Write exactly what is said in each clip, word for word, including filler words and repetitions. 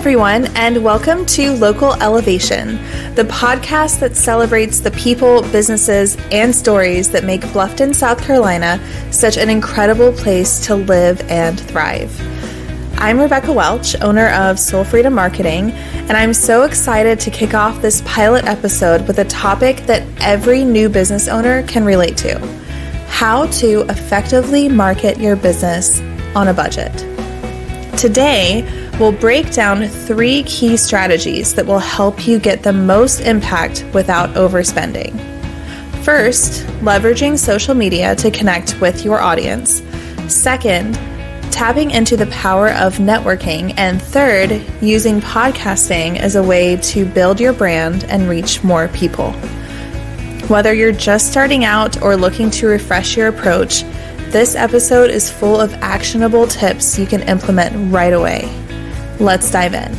everyone, and welcome to Local Elevation, the podcast that celebrates the people, businesses, and stories that make Bluffton, South Carolina such an incredible place to live and thrive. I'm Rebecca Welch, owner of Soul Freedom Marketing, and I'm so excited to kick off this pilot episode with a topic that every new business owner can relate to: how to effectively market your business on a budget. Today, we'll break down three key strategies that will help you get the most impact without overspending. First, leveraging social media to connect with your audience. Second, tapping into the power of networking. And third, using podcasting as a way to build your brand and reach more people. Whether you're just starting out or looking to refresh your approach, this episode is full of actionable tips you can implement right away. Let's dive in.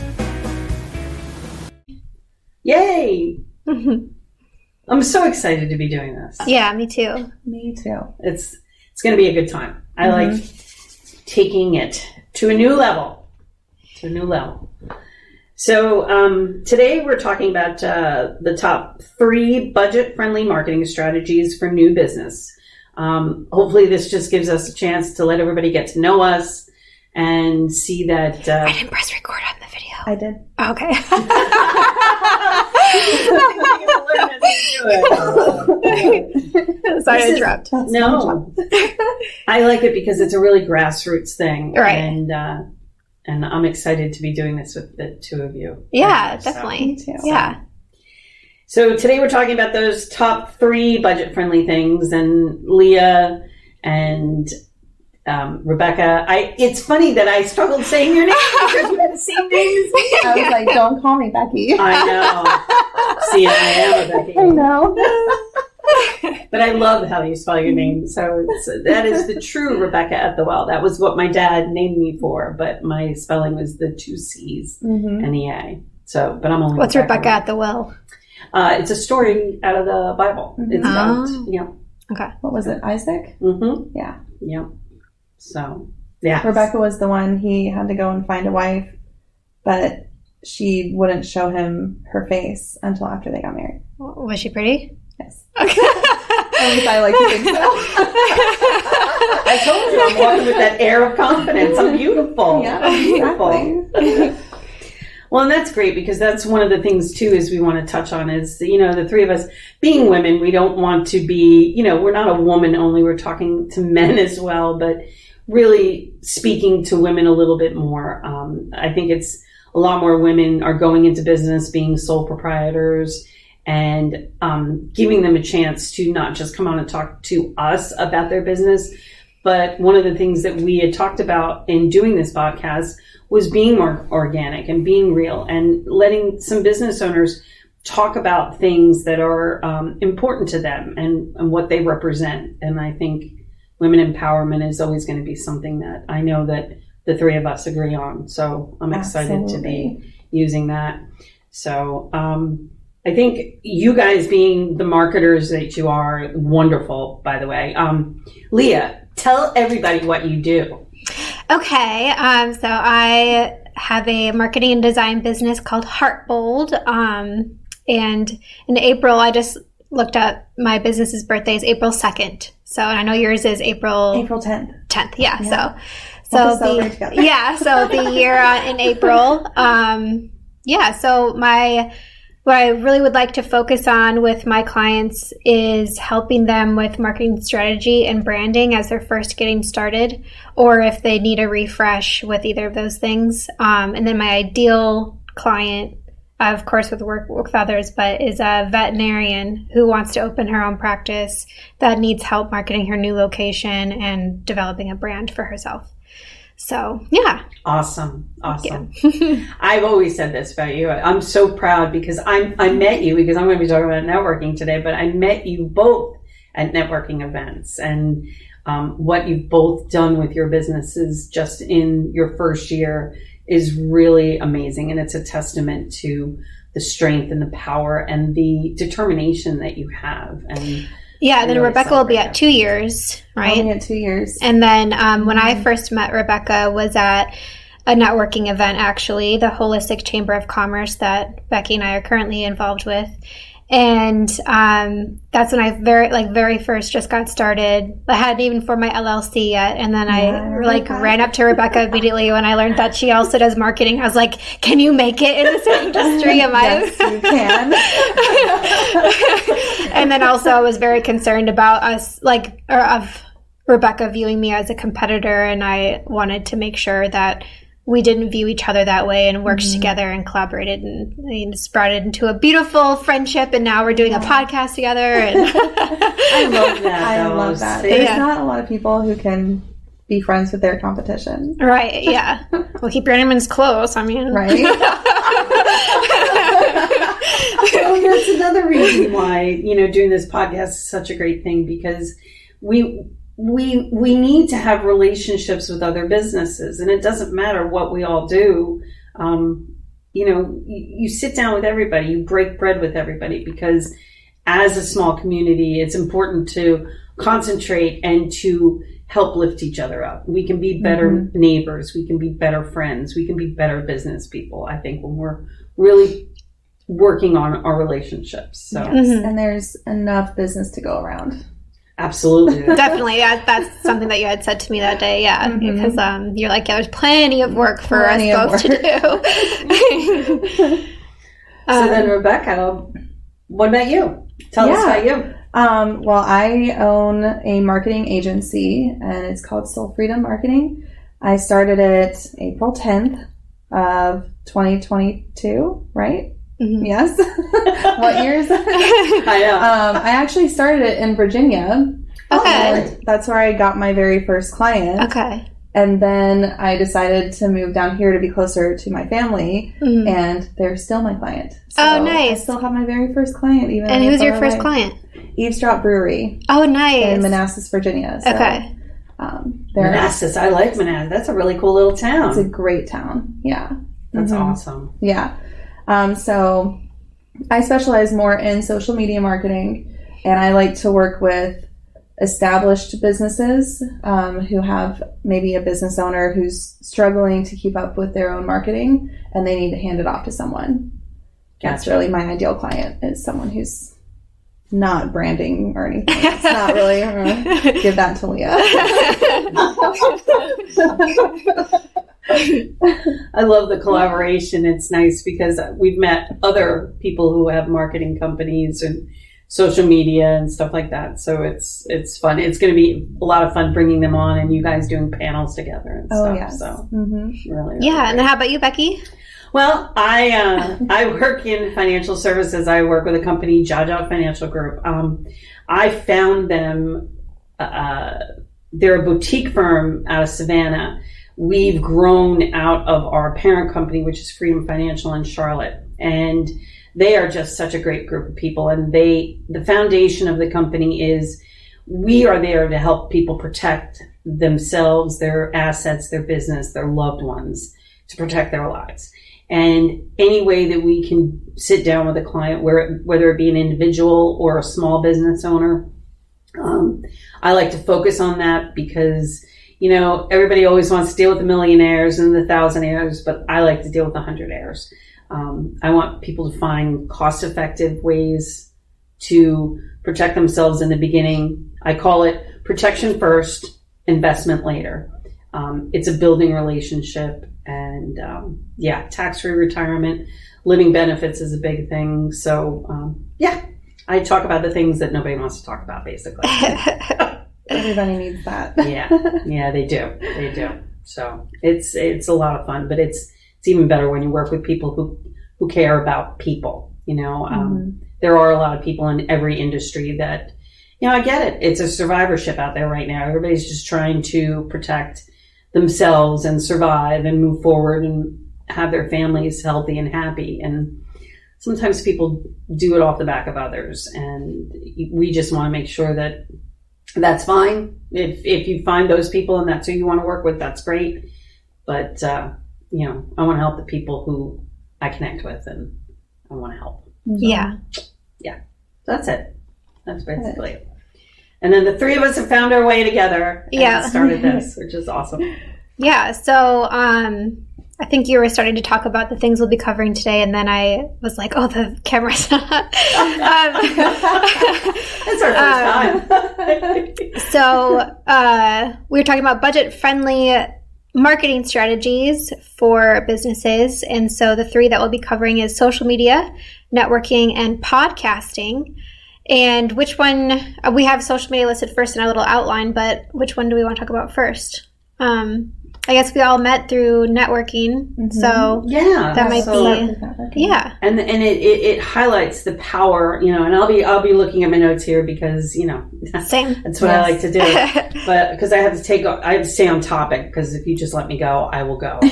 Yay! I'm so excited to be doing this. Yeah, me too. Me too. It's it's going to be a good time. I mm-hmm. like taking it to a new level. To a new level. So um, today we're talking about uh, the top three budget-friendly marketing strategies for new business. Um, hopefully this just gives us a chance to let everybody get to know us and see that... Uh, I didn't press record on the video. I did. Oh, okay. Sorry to interrupt. No. I like it because it's a really grassroots thing. Right. And, uh, and I'm excited to be doing this with the two of you. Yeah, so, definitely. Me too. Yeah. So today we're talking about those top three budget-friendly things, and Leah and um, Rebecca. I it's funny that I struggled saying your name because we have the same name as me. I was like, don't call me Becky. I know. See, I am a Becky. I know. But I love how you spell your name. So it's, that is the true Rebecca at the Well. That was what my dad named me for, but my spelling was the two C's mm-hmm. and the A. So, but I'm only What's Rebecca, Rebecca at the Well? Uh, it's a story out of the Bible. Mm-hmm. It's about, oh. yeah. Okay. What was it, Isaac? Mm-hmm. Yeah. Yeah. So, yeah. Rebecca was the one he had to go and find a wife, but she wouldn't show him her face until after they got married. Was she pretty? Yes. Okay. At least I like to think so. I told you I'm walking with that air of confidence. I'm beautiful. Yeah, I'm beautiful. Exactly. Well, and that's great because that's one of the things, too, is we want to touch on is, you know, the three of us being women, we don't want to be, you know, we're not a woman only. We're talking to men as well, but really speaking to women a little bit more. Um, I think it's a lot more women are going into business, being sole proprietors, and um, giving them a chance to not just come on and talk to us about their business. But one of the things that we had talked about in doing this podcast was being more organic and being real and letting some business owners talk about things that are um, important to them and, and what they represent. And I think women empowerment is always going to be something that I know that the three of us agree on. So I'm excited Absolutely. to be using that. So um, I think you guys being the marketers that you are, wonderful, by the way. Um, Leah, tell everybody what you do. Okay, um, so I have a marketing and design business called Heartbold, um, and in April, I just looked up my business's birthday is April second, so and I know yours is April April tenth. tenth, yeah. Yeah. So, so the, yeah, so the year uh, in April, um, yeah. So my what I really would like to focus on with my clients is helping them with marketing strategy and branding as they're first getting started, or if they need a refresh with either of those things. Um, and then my ideal client, of course, with work with others, but is a veterinarian who wants to open her own practice that needs help marketing her new location and developing a brand for herself. So, yeah. Awesome. Awesome. I've always said this about you. I'm so proud because I'm, I met you because I'm going to be talking about networking today, but I met you both at networking events, and um, what you've both done with your businesses just in your first year is really amazing. And it's a testament to the strength and the power and the determination that you have. And Yeah, and then really Rebecca will be at two years, right? Only at two years. And then um, when I first met Rebecca was at a networking event, actually, the Holistic Chamber of Commerce that Becky and I are currently involved with. And um, that's when I very, like, very first just got started. I hadn't even formed my L L C yet. And then yeah, I, like, ran up to Rebecca immediately when I learned that she also does marketing. I was like, can you make it in this industry? Am yes, I? You can. And then also I was very concerned about us, like, or of Rebecca viewing me as a competitor. And I wanted to make sure that we didn't view each other that way and worked mm-hmm. together and collaborated and, and sprouted into a beautiful friendship. And now we're doing yeah. a podcast together. And I love that. I love that. There's yeah. not a lot of people who can be friends with their competition. Right. Yeah. Well, keep your enemies close. I mean, right. Well, that's another reason why, you know, doing this podcast is such a great thing, because we, we we need to have relationships with other businesses, and it doesn't matter what we all do. Um, you know, you, you sit down with everybody, you break bread with everybody, because as a small community, it's important to concentrate and to help lift each other up. We can be better mm-hmm. neighbors, we can be better friends, we can be better business people, I think, when we're really working on our relationships. So, yes. mm-hmm. And there's enough business to go around. Absolutely. Definitely. Yeah, that's something that you had said to me that day. Yeah. Mm-hmm. Because um, you're like, yeah, there's plenty of work for plenty us both to do. So um, then, Rebecca, what about you? Tell yeah. us about you. Um, well, I own a marketing agency, and it's called Soul Freedom Marketing. I started it April tenth of twenty twenty-two, right? Mm-hmm. Yes. What year is that? I know. Um, I actually started it in Virginia. Okay. That's where I got my very first client. Okay. And then I decided to move down here to be closer to my family, mm-hmm. and they're still my client. So oh, nice. I still have my very first client. Even and who's your first away. client? Eavesdrop Brewery. Oh, nice. In Manassas, Virginia. So, okay. Um, Manassas. I like Manassas. That's a really cool little town. It's a great town. Yeah. That's mm-hmm. awesome. Yeah. Um, so I specialize more in social media marketing, and I like to work with established businesses um, who have maybe a business owner who's struggling to keep up with their own marketing, and they need to hand it off to someone. Gotcha. That's really my ideal client, is someone who's not branding or anything. It's not really, uh, give that to Leah. I love the collaboration. It's nice because we've met other people who have marketing companies and social media and stuff like that. So it's it's fun. It's going to be a lot of fun bringing them on and you guys doing panels together and oh, stuff. Yes. So mm-hmm. really, really yeah. great. And then how about you, Becky? Well, I uh, I work in financial services. I work with a company, Jaja Financial Group. Um, I found them. Uh, they're a boutique firm out of Savannah. We've grown out of our parent company, which is Freedom Financial in Charlotte, and they are just such a great group of people. And they, the foundation of the company is we are there to help people protect themselves, their assets, their business, their loved ones, to protect their lives. And any way that we can sit down with a client, where, whether it be an individual or a small business owner, um, I like to focus on that because, you know, everybody always wants to deal with the millionaires and the thousandaires, but I like to deal with the hundredaires. Um, I want people to find cost-effective ways to protect themselves in the beginning. I call it protection first, investment later. Um, it's a building relationship, and um, yeah, tax-free retirement, living benefits is a big thing. So um, yeah, I talk about the things that nobody wants to talk about, basically. Everybody needs that. yeah, yeah, they do, they do. So it's it's a lot of fun, but it's it's even better when you work with people who who care about people. You know, um, mm-hmm. there are a lot of people in every industry that, you know, I get it. It's a survivorship out there right now. Everybody's just trying to protect themselves and survive and move forward and have their families healthy and happy. And sometimes people do it off the back of others, and we just want to make sure that that's fine. If if you find those people and that's who you want to work with, that's great. But uh, you know, I want to help the people who I connect with, and I want to help. So, yeah, yeah, that's it. That's basically it. And then the three of us have found our way together and yeah. started this, which is awesome. Yeah. So um, I think you were starting to talk about the things we'll be covering today, and then I was like, "Oh, the camera's not." um, That's our first um, time. so uh, we were talking about budget-friendly marketing strategies for businesses, and so the three that we'll be covering is social media, networking, and podcasting. And which one? We have social media listed first in our little outline, but which one do we want to talk about first? Um, I guess we all met through networking, mm-hmm. so yeah, that might so, be yeah. And and it, it, it highlights the power, you know. And I'll be I'll be looking at my notes here because you know same. That's what yes. I like to do. But because I have to take I have to stay on topic because if you just let me go, I will go.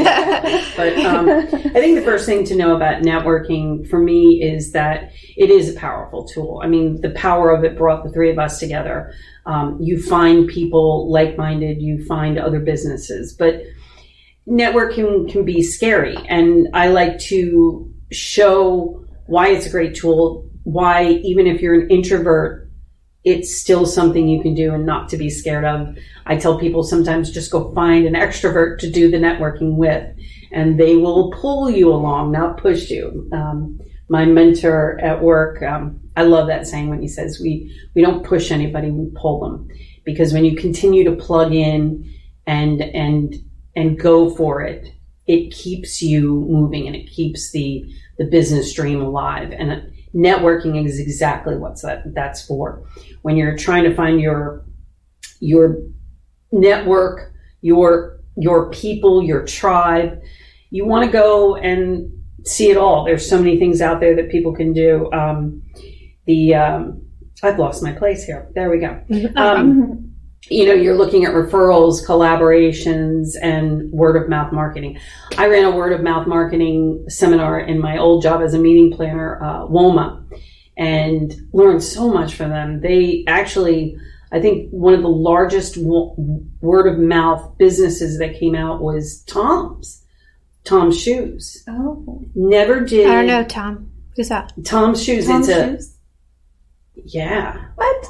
But um, I think the first thing to know about networking for me is that it is a powerful tool. I mean, the power of it brought the three of us together. Um, you find people like-minded, you find other businesses, but networking can be scary. And I like to show why it's a great tool, why even if you're an introvert, it's still something you can do and not to be scared of. I tell people sometimes just go find an extrovert to do the networking with, and they will pull you along, not push you. Um, my mentor at work, um, I love that saying when he says we, we don't push anybody, we pull them. Because when you continue to plug in and and and go for it, it keeps you moving and it keeps the the business dream alive. And networking is exactly what that, that's for. When you're trying to find your your network, your your people, your tribe, you want to go and see it all. There's so many things out there that people can do. Um, The um, I've lost my place here. There we go. Um, you know, you're looking at referrals, collaborations, and word of mouth marketing. I ran a word of mouth marketing seminar in my old job as a meeting planner, uh, WOMA, and learned so much from them. They actually, I think one of the largest w- word of mouth businesses that came out was Tom's, Tom's Shoes. Oh, never did. I don't know, Tom. Who's that? Tom's Shoes. Tom's it's Shoes? a Yeah. What?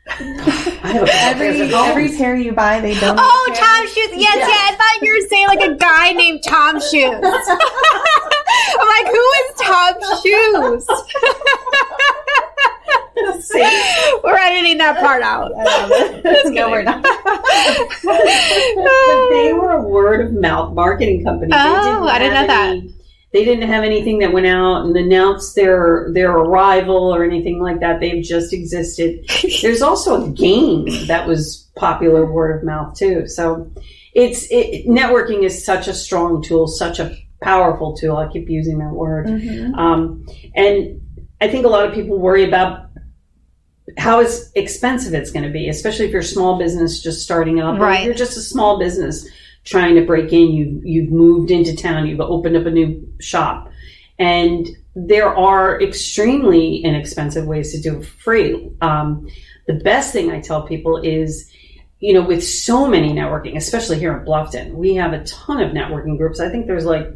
I have a every every pair you buy, they don't. Oh, Tom Shoes. Yes, yeah. yeah. I thought you were saying like a guy named Tom Shoes. I'm like, who is Tom Shoes? We're editing that part out. No, we're not. But they were a word of mouth marketing company. Oh, I didn't know any, that. They didn't have anything that went out and announced their their arrival or anything like that. They've just existed. There's also a game that was popular word of mouth too. So it's it, networking is such a strong tool, such a powerful tool. I keep using that word. Mm-hmm. Um, and I think a lot of people worry about how is expensive it's going to be, especially if you're a small business just starting up. Right. Or if you're just a small business trying to break in, you, you've moved into town, you've opened up a new shop. And there are extremely inexpensive ways to do it for free. Um, the best thing I tell people is, you know, with so many networking, especially here in Bluffton, we have a ton of networking groups. I think there's like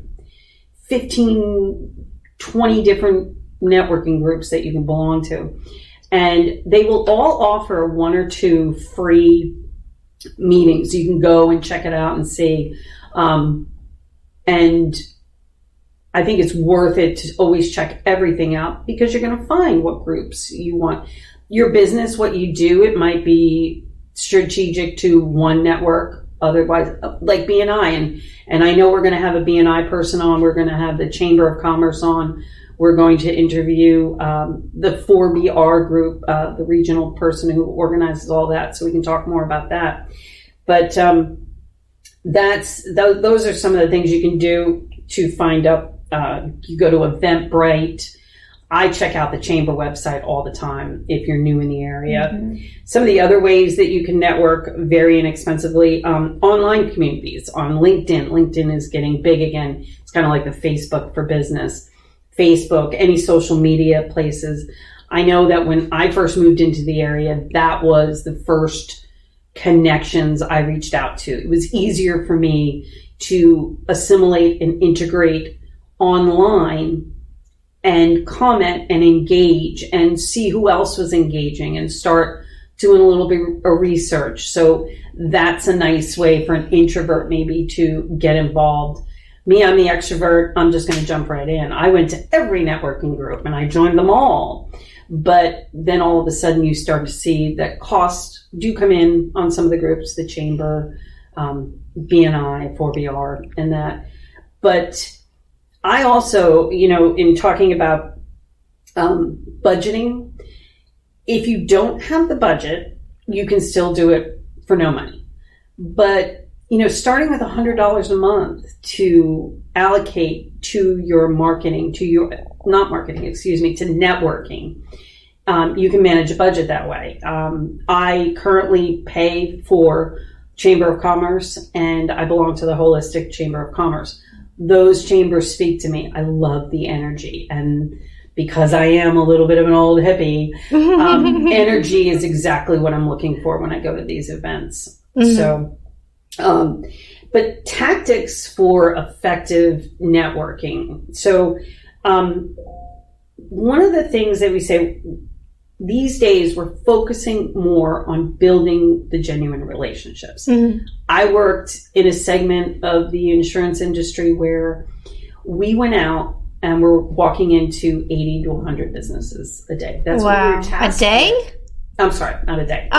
fifteen, twenty different networking groups that you can belong to. And they will all offer one or two free meetings. You can go and check it out and see. Um, and I think it's worth it to always check everything out because you're going to find what groups you want. Your business, what you do, it might be strategic to one network. Otherwise, like B N I, and, and I know we're going to have a B N I person on. We're going to have the Chamber of Commerce on. We're going to interview um, the four B R group, uh, the regional person who organizes all that, so we can talk more about that. But um, that's th- those are some of the things you can do to find out. Uh, you go to Eventbrite. I check out the Chamber website all the time if you're new in the area. Mm-hmm. Some of the other ways that you can network very inexpensively, um, online communities on LinkedIn. LinkedIn is getting big again. It's kind of like the Facebook for business. Facebook, any social media places. I know that when I first moved into the area, that was the first connections I reached out to. It was easier for me to assimilate and integrate online and comment and engage and see who else was engaging and start doing a little bit of research. So that's a nice way for an introvert maybe to get involved. Me, I'm the extrovert. I'm just going to jump right in. I went to every networking group and I joined them all. But then all of a sudden you start to see that costs do come in on some of the groups, the Chamber, um, B N I, four B R, and that. But I also, you know, in talking about um, budgeting, if you don't have the budget, you can still do it for no money. But, you know, starting with one hundred dollars a month to allocate to your marketing, to your, not marketing, excuse me, to networking, um, you can manage a budget that way. Um, I currently pay for Chamber of Commerce, and I belong to the Holistic Chamber of Commerce. Those chambers speak to me. I love the energy. And because I am a little bit of an old hippie, um, energy is exactly what I'm looking for when I go to these events. Mm-hmm. So, um, but tactics for effective networking. So, um, one of the things that we say these days, we're focusing more on building the genuine relationships. Mm-hmm. I worked in a segment of the insurance industry where we went out and we're walking into eighty to one hundred businesses a day. That's wow. what we were tasked A day? with. I'm sorry, not a day.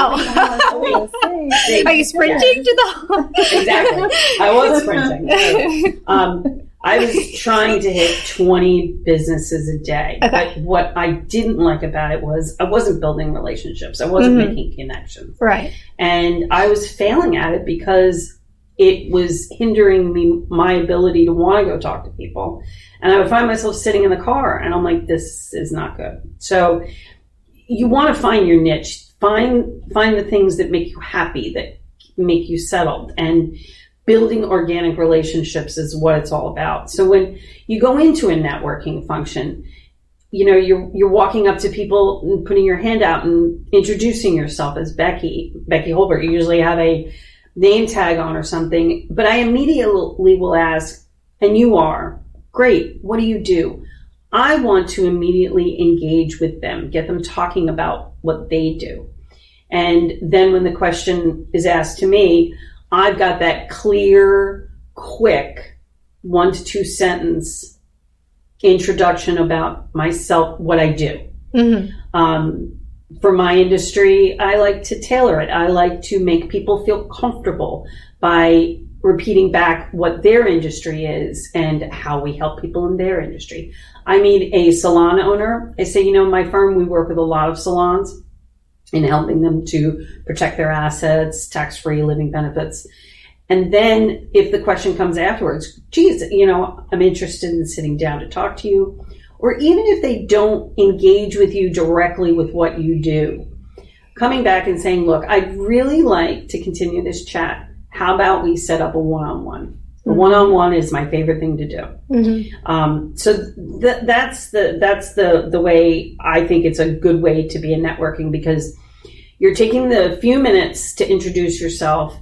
Oh. Are you sprinting to the... Exactly. I was sprinting. Um, I was trying to hit twenty businesses a day. Okay. But what I didn't like about it was I wasn't building relationships. I wasn't mm-hmm. making connections. Right. And I was failing at it because it was hindering me, my ability to want to go talk to people. And I would find myself sitting in the car and I'm like, this is not good. So you want to find your niche. Find, find the things that make you happy, that make you settled. And building organic relationships is what it's all about. So when you go into a networking function, you know, you're you're walking up to people and putting your hand out and introducing yourself as Becky, Becky Holbert. You usually have a name tag on or something, but I immediately will ask, and you are, great, what do you do? I want to immediately engage with them, get them talking about what they do. And then when the question is asked to me, I've got that clear, quick, one to two sentence introduction about myself, what I do. Mm-hmm. Um, for my industry, I like to tailor it. I like to make people feel comfortable by repeating back what their industry is and how we help people in their industry. I meet a salon owner. I say, you know, my firm, we work with a lot of salons in helping them to protect their assets, tax-free living benefits. And then if the question comes afterwards, geez, you know, I'm interested in sitting down to talk to you. Or even if they don't engage with you directly with what you do, coming back and saying, look, I'd really like to continue this chat. How about we set up a one-on-one? The mm-hmm. one-on-one is my favorite thing to do. Mm-hmm. Um, so th- that's the that's the the way I think it's a good way to be in networking, because you're taking the few minutes to introduce yourself,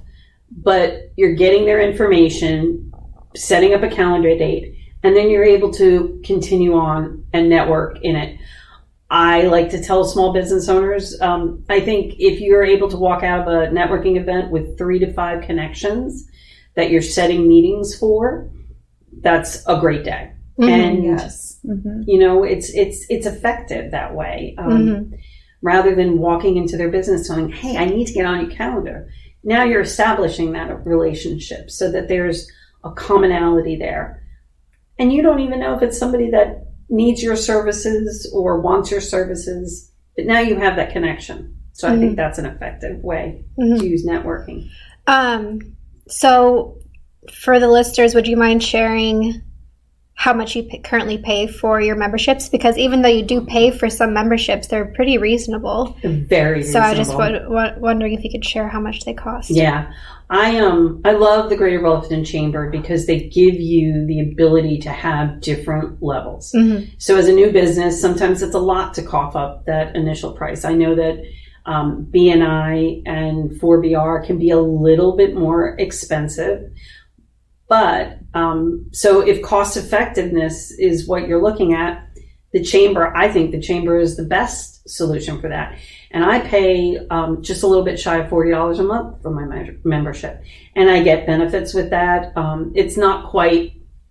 but you're getting their information, setting up a calendar date, and then you're able to continue on and network in it. I like to tell small business owners, um, I think if you're able to walk out of a networking event with three to five connections that you're setting meetings for, that's a great day. Mm-hmm, and, yes. mm-hmm. you know, it's, it's, it's effective that way. Um, mm-hmm. Rather than walking into their business saying, hey, I need to get on your calendar. Now you're establishing that relationship so that there's a commonality there. And you don't even know if it's somebody that needs your services or wants your services, but now you have that connection. So mm-hmm. I think that's an effective way mm-hmm. to use networking. Um, so for the listeners, would you mind sharing how much you p- currently pay for your memberships? Because even though you do pay for some memberships, they're pretty reasonable. Very reasonable. So I just was w- wondering if you could share how much they cost. Yeah. I um I love the Greater Bluffton Chamber because they give you the ability to have different levels. Mm-hmm. So as a new business, sometimes it's a lot to cough up that initial price. I know that um, B N I and four B R can be a little bit more expensive. But um, so if cost effectiveness is what you're looking at, the chamber, I think the chamber is the best solution for that. And I pay um, just a little bit shy of forty dollars a month for my membership. And I get benefits with that. Um, it's not quite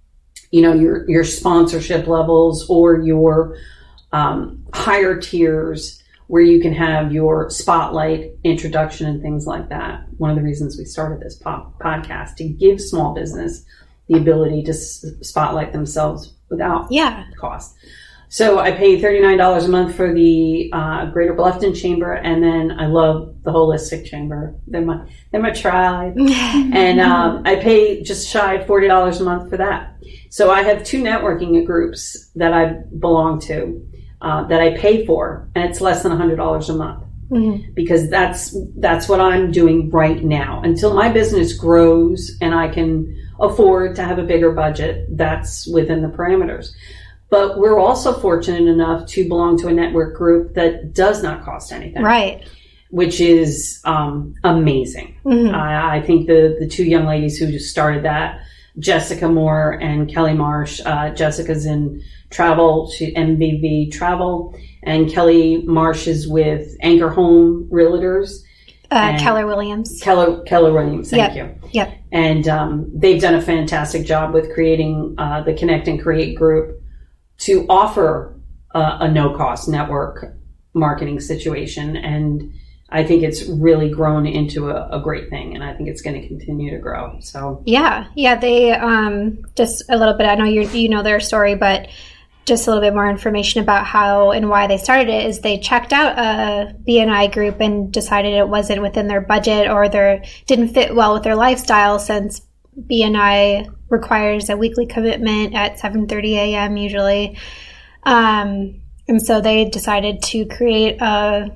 you know, your, your sponsorship levels or your um, higher tiers where you can have your spotlight introduction and things like that. One of the reasons we started this po- podcast to give small business the ability to s- spotlight themselves without yeah. cost. So I pay thirty-nine dollars a month for the uh, Greater Bluffton Chamber, and then I love the Holistic Chamber. They're my they're my tribe, and um, I pay just shy of forty dollars a month for that. So I have two networking groups that I belong to uh, that I pay for, and it's less than one hundred dollars a month. Mm-hmm. Because that's that's what I'm doing right now. Until my business grows and I can afford to have a bigger budget, that's within the parameters. But we're also fortunate enough to belong to a network group that does not cost anything. Right. Which is um, amazing. Mm-hmm. I, I think the, the two young ladies who just started that, Jessica Moore and Kelly Marsh, uh, Jessica's in travel, she M V V Travel, and Kelly Marsh is with Anchor Home Realtors. Uh, Keller Williams. Keller Keller Williams, thank yep. you. Yep. And um, they've done a fantastic job with creating uh, the Connect and Create group to offer uh, a no-cost network marketing situation. And I think it's really grown into a, a great thing, and I think it's going to continue to grow. So yeah, yeah, they um, just a little bit. I know you you know their story, but just a little bit more information about how and why they started it is they checked out a B N I group and decided it wasn't within their budget or their didn't fit well with their lifestyle, since B N I requires a weekly commitment at seven thirty a.m. usually. Um, and so they decided to create a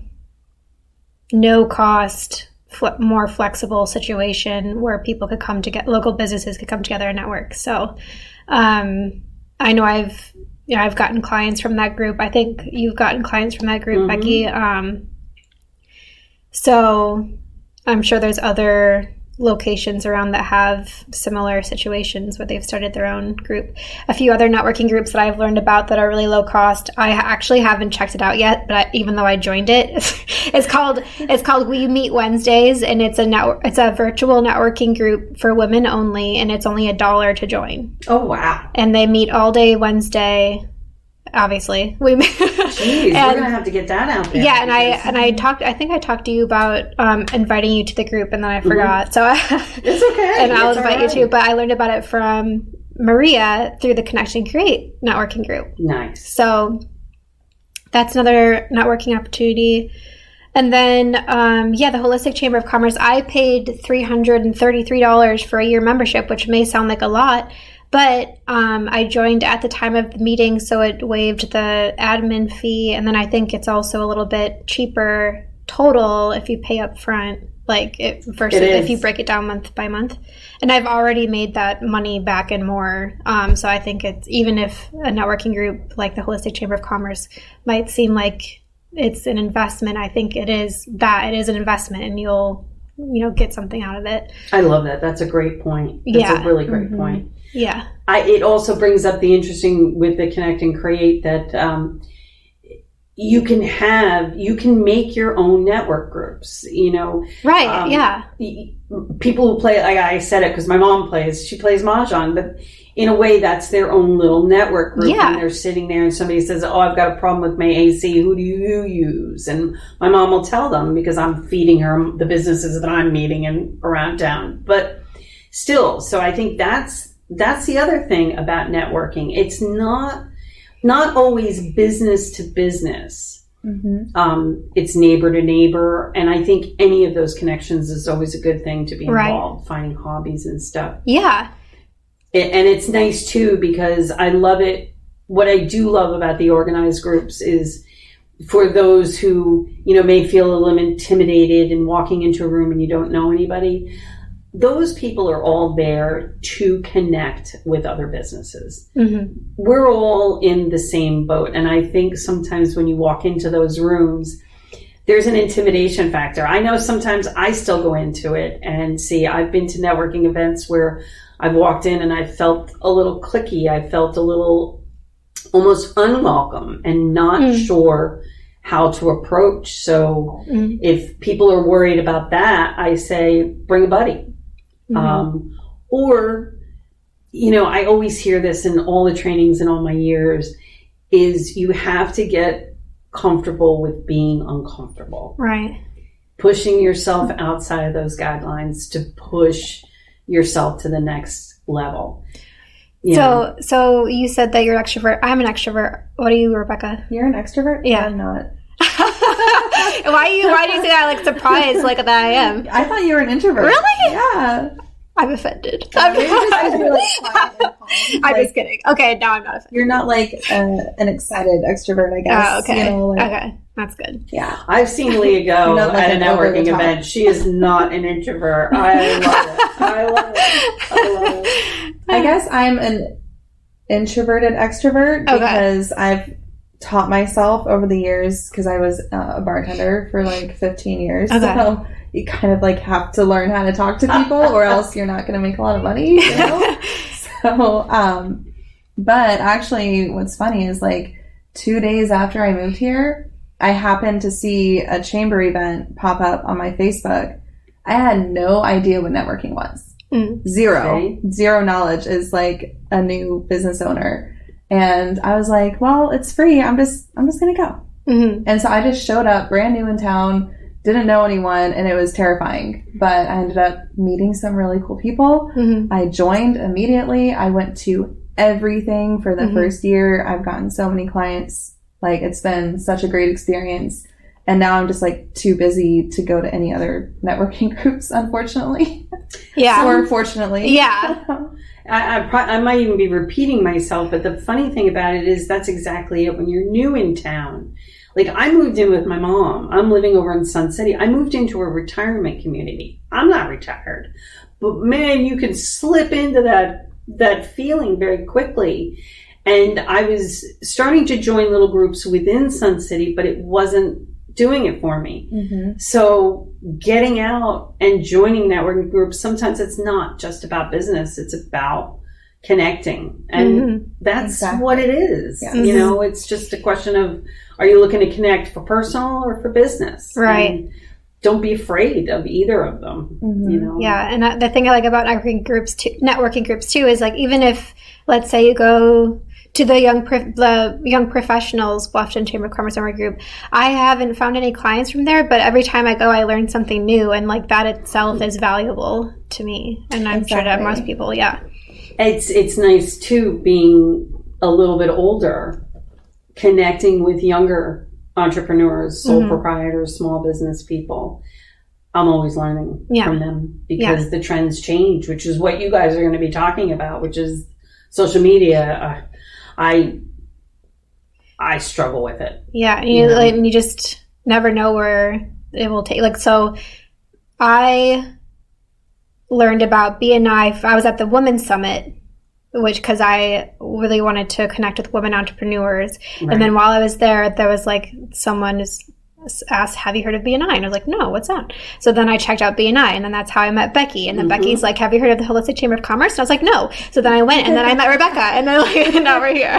no-cost, fl- more flexible situation where people could come together, local businesses could come together and network. So um, I know I've you know, I've gotten clients from that group. I think you've gotten clients from that group, mm-hmm. Becky. Um, so I'm sure there's other locations around that have similar situations where they've started their own group. A few other networking groups that I've learned about that are really low cost. I actually haven't checked it out yet, but I, even though I joined it, it's called it's called We Meet Wednesdays, and it's a network, it's a virtual networking group for women only, and it's only a dollar to join. Oh wow! And they meet all day Wednesday. Obviously, we. Jeez, and, we're gonna have to get that out there. Yeah, and I and I talked. I think I talked to you about um, inviting you to the group, and then I forgot. Mm-hmm. So it's okay, and I'll it's invite right. you too. But I learned about it from Maria through the Connect and Create networking group. Nice. So that's another networking opportunity. And then, um, yeah, the Holistic Chamber of Commerce. I paid three hundred and thirty-three dollars for a year membership, which may sound like a lot. But um, I joined at the time of the meeting, so it waived the admin fee. And then I think it's also a little bit cheaper total if you pay up front, like it, versus it if you break it down month by month. And I've already made that money back and more. Um, so I think it's, even if a networking group like the Holistic Chamber of Commerce might seem like it's an investment, I think it is that. It is an investment, and you'll, you know, get something out of it. I love that. That's a great point. That's yeah. a really great mm-hmm. point. Yeah. I, it also brings up the interesting with the Connect and Create that um, you can have, you can make your own network groups, you know. Right, um, yeah. People who play, like I said it because my mom plays, she plays Mahjong, but in a way that's their own little network group. Yeah. And they're sitting there and somebody says, oh, I've got a problem with my A C. Who do you use? And my mom will tell them because I'm feeding her the businesses that I'm meeting and around town. But still, so I think that's, That's the other thing about networking. It's not not always business to business. Mm-hmm. Um, it's neighbor to neighbor. And I think any of those connections is always a good thing to be involved, right. Finding hobbies and stuff. Yeah. It, and it's nice, too, because I love it. What I do love about the organized groups is for those who, you know, may feel a little intimidated in walking into a room and you don't know anybody. Those people are all there to connect with other businesses. Mm-hmm. We're all in the same boat. And I think sometimes when you walk into those rooms, there's an intimidation factor. I know sometimes I still go into it and see, I've been to networking events where I've walked in and I felt a little cliquey. I felt a little almost unwelcome and not mm. sure how to approach. So mm. if people are worried about that, I say, bring a buddy. Mm-hmm. Um, or you know, I always hear this in all the trainings in all my years, is you have to get comfortable with being uncomfortable. Right. Pushing yourself outside of those guidelines to push yourself to the next level. You so, know? so you said that you're an extrovert. I'm an extrovert. What are you, Rebecca? You're an extrovert? Yeah. I'm not. why you why do you say that like surprised like that I am? I thought you were an introvert. Really? Yeah. I'm offended. Yeah, I'm, maybe just you're, like, quiet and calm. I'm Like, just kidding. Okay, no, I'm not offended. You're not like uh, an excited extrovert, I guess. Oh, okay. You know, like, okay, that's good. Yeah. I've seen Leah go Not like at a an over the networking top. event. She is not an introvert. I love it. I love it. I love it. I guess I'm an introverted extrovert Okay. because I've taught myself over the years, because I was uh, a bartender for like fifteen years. Okay. So you kind of like have to learn how to talk to people or else you're not going to make a lot of money. You know? so, um, but actually what's funny is like two days after I moved here, I happened to see a chamber event pop up on my Facebook. I had no idea what networking was. Mm. Zero. Okay. Zero knowledge as like a new business owner. And I was like, well, it's free. I'm just, I'm just going to go. Mm-hmm. And so I just showed up brand new in town, didn't know anyone, and it was terrifying. But I ended up meeting some really cool people. Mm-hmm. I joined immediately. I went to everything for the Mhm. first year. I've gotten so many clients. Like, it's been such a great experience. And now I'm just like too busy to go to any other networking groups, unfortunately. Yeah. Or fortunately. Yeah. I, I, pro- I might even be repeating myself, but the funny thing about it is that's exactly it. When you're new in town, like I moved in with my mom. I'm living over in Sun City. I moved into a retirement community. I'm not retired, but man, you can slip into that that feeling very quickly. And I was starting to join little groups within Sun City, but it wasn't doing it for me. Mm-hmm. So getting out and joining networking groups, sometimes it's not just about business. It's about connecting. And Mm-hmm. that's Exactly. what it is. Yes. You know, it's just a question of, are you looking to connect for personal or for business? Right. And don't be afraid of either of them, Mhm. you know? Yeah, and uh, the thing I like about networking groups, too, networking groups too, is like even if, let's say, you go to the young pro- the young professionals Bluffton Chamber of Commerce Network Group, I haven't found any clients from there, but every time I go, I learn something new, and like that itself is valuable to me, and I'm sure that Exactly. most people, yeah, It's, it's nice too, being a little bit older, connecting with younger entrepreneurs, sole Mhm. proprietors, small business people. I'm always learning Yeah. from them because the trends change, which is what you guys are going to be talking about, which is social media. Uh, I I struggle with it. yeah, and you, Yeah. like, and you just never know where it will take. Like, so I learned about B N I. I was at the Women's Summit, which because I really wanted to connect with women entrepreneurs. Right. And then while I was there, there was like someone just asked, have you heard of B N I? And I was like, no, what's that? So then I checked out B N I, and then that's how I met Becky. And then Mhm. Becky's like, have you heard of the Holistic Chamber of Commerce? And I was like, no. So then I went, and then I met Rebecca, and then like, now we're here.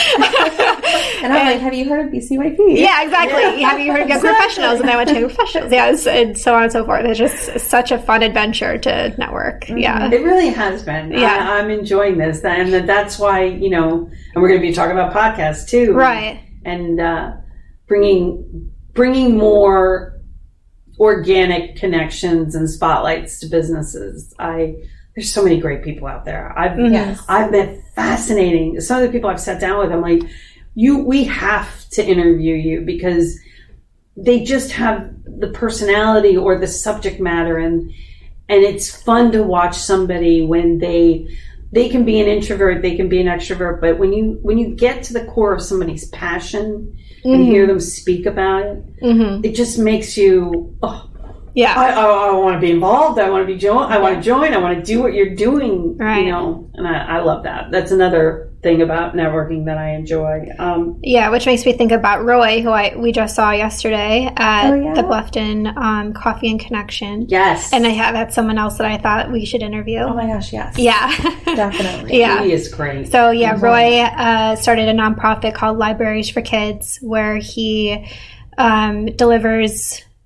And I'm like, have you heard of B C Y P? Yeah, exactly. Have you heard of Young Professionals? And I went to Young Professionals. Yeah, it's- and so on and so forth. It's just such a fun adventure to network. Yeah. It really has been. Yeah. I, I'm enjoying this, and that's why, you know, and we're going to be talking about podcasts too, Right. And uh, bringing bringing more organic connections and spotlights to businesses. I there's so many great people out there. I've Yes. I've been fascinating. Some of the people I've sat down with, I'm like, you, we have to interview you because they just have the personality or the subject matter, and and it's fun to watch somebody when they they can be an introvert, they can be an extrovert, but when you when you get to the core of somebody's passion and hear them speak about it, Mm-hmm. it just makes you, oh, Yeah. I, I, I want to be involved. I want to be join. I want to join. I want to do what you're doing. Right. You know, and I, I love that. That's another thing about networking that I enjoy. Um, Yeah, which makes me think about Roy, who I we just saw yesterday at Oh, yeah? the Bluffton um, Coffee and Connection. yes, And I have that's someone else that I thought we should interview. Oh my gosh, yes. Yeah. Definitely. Yeah. he is great. So yeah, Roy uh, started a nonprofit called Libraries for Kids, where he um, delivers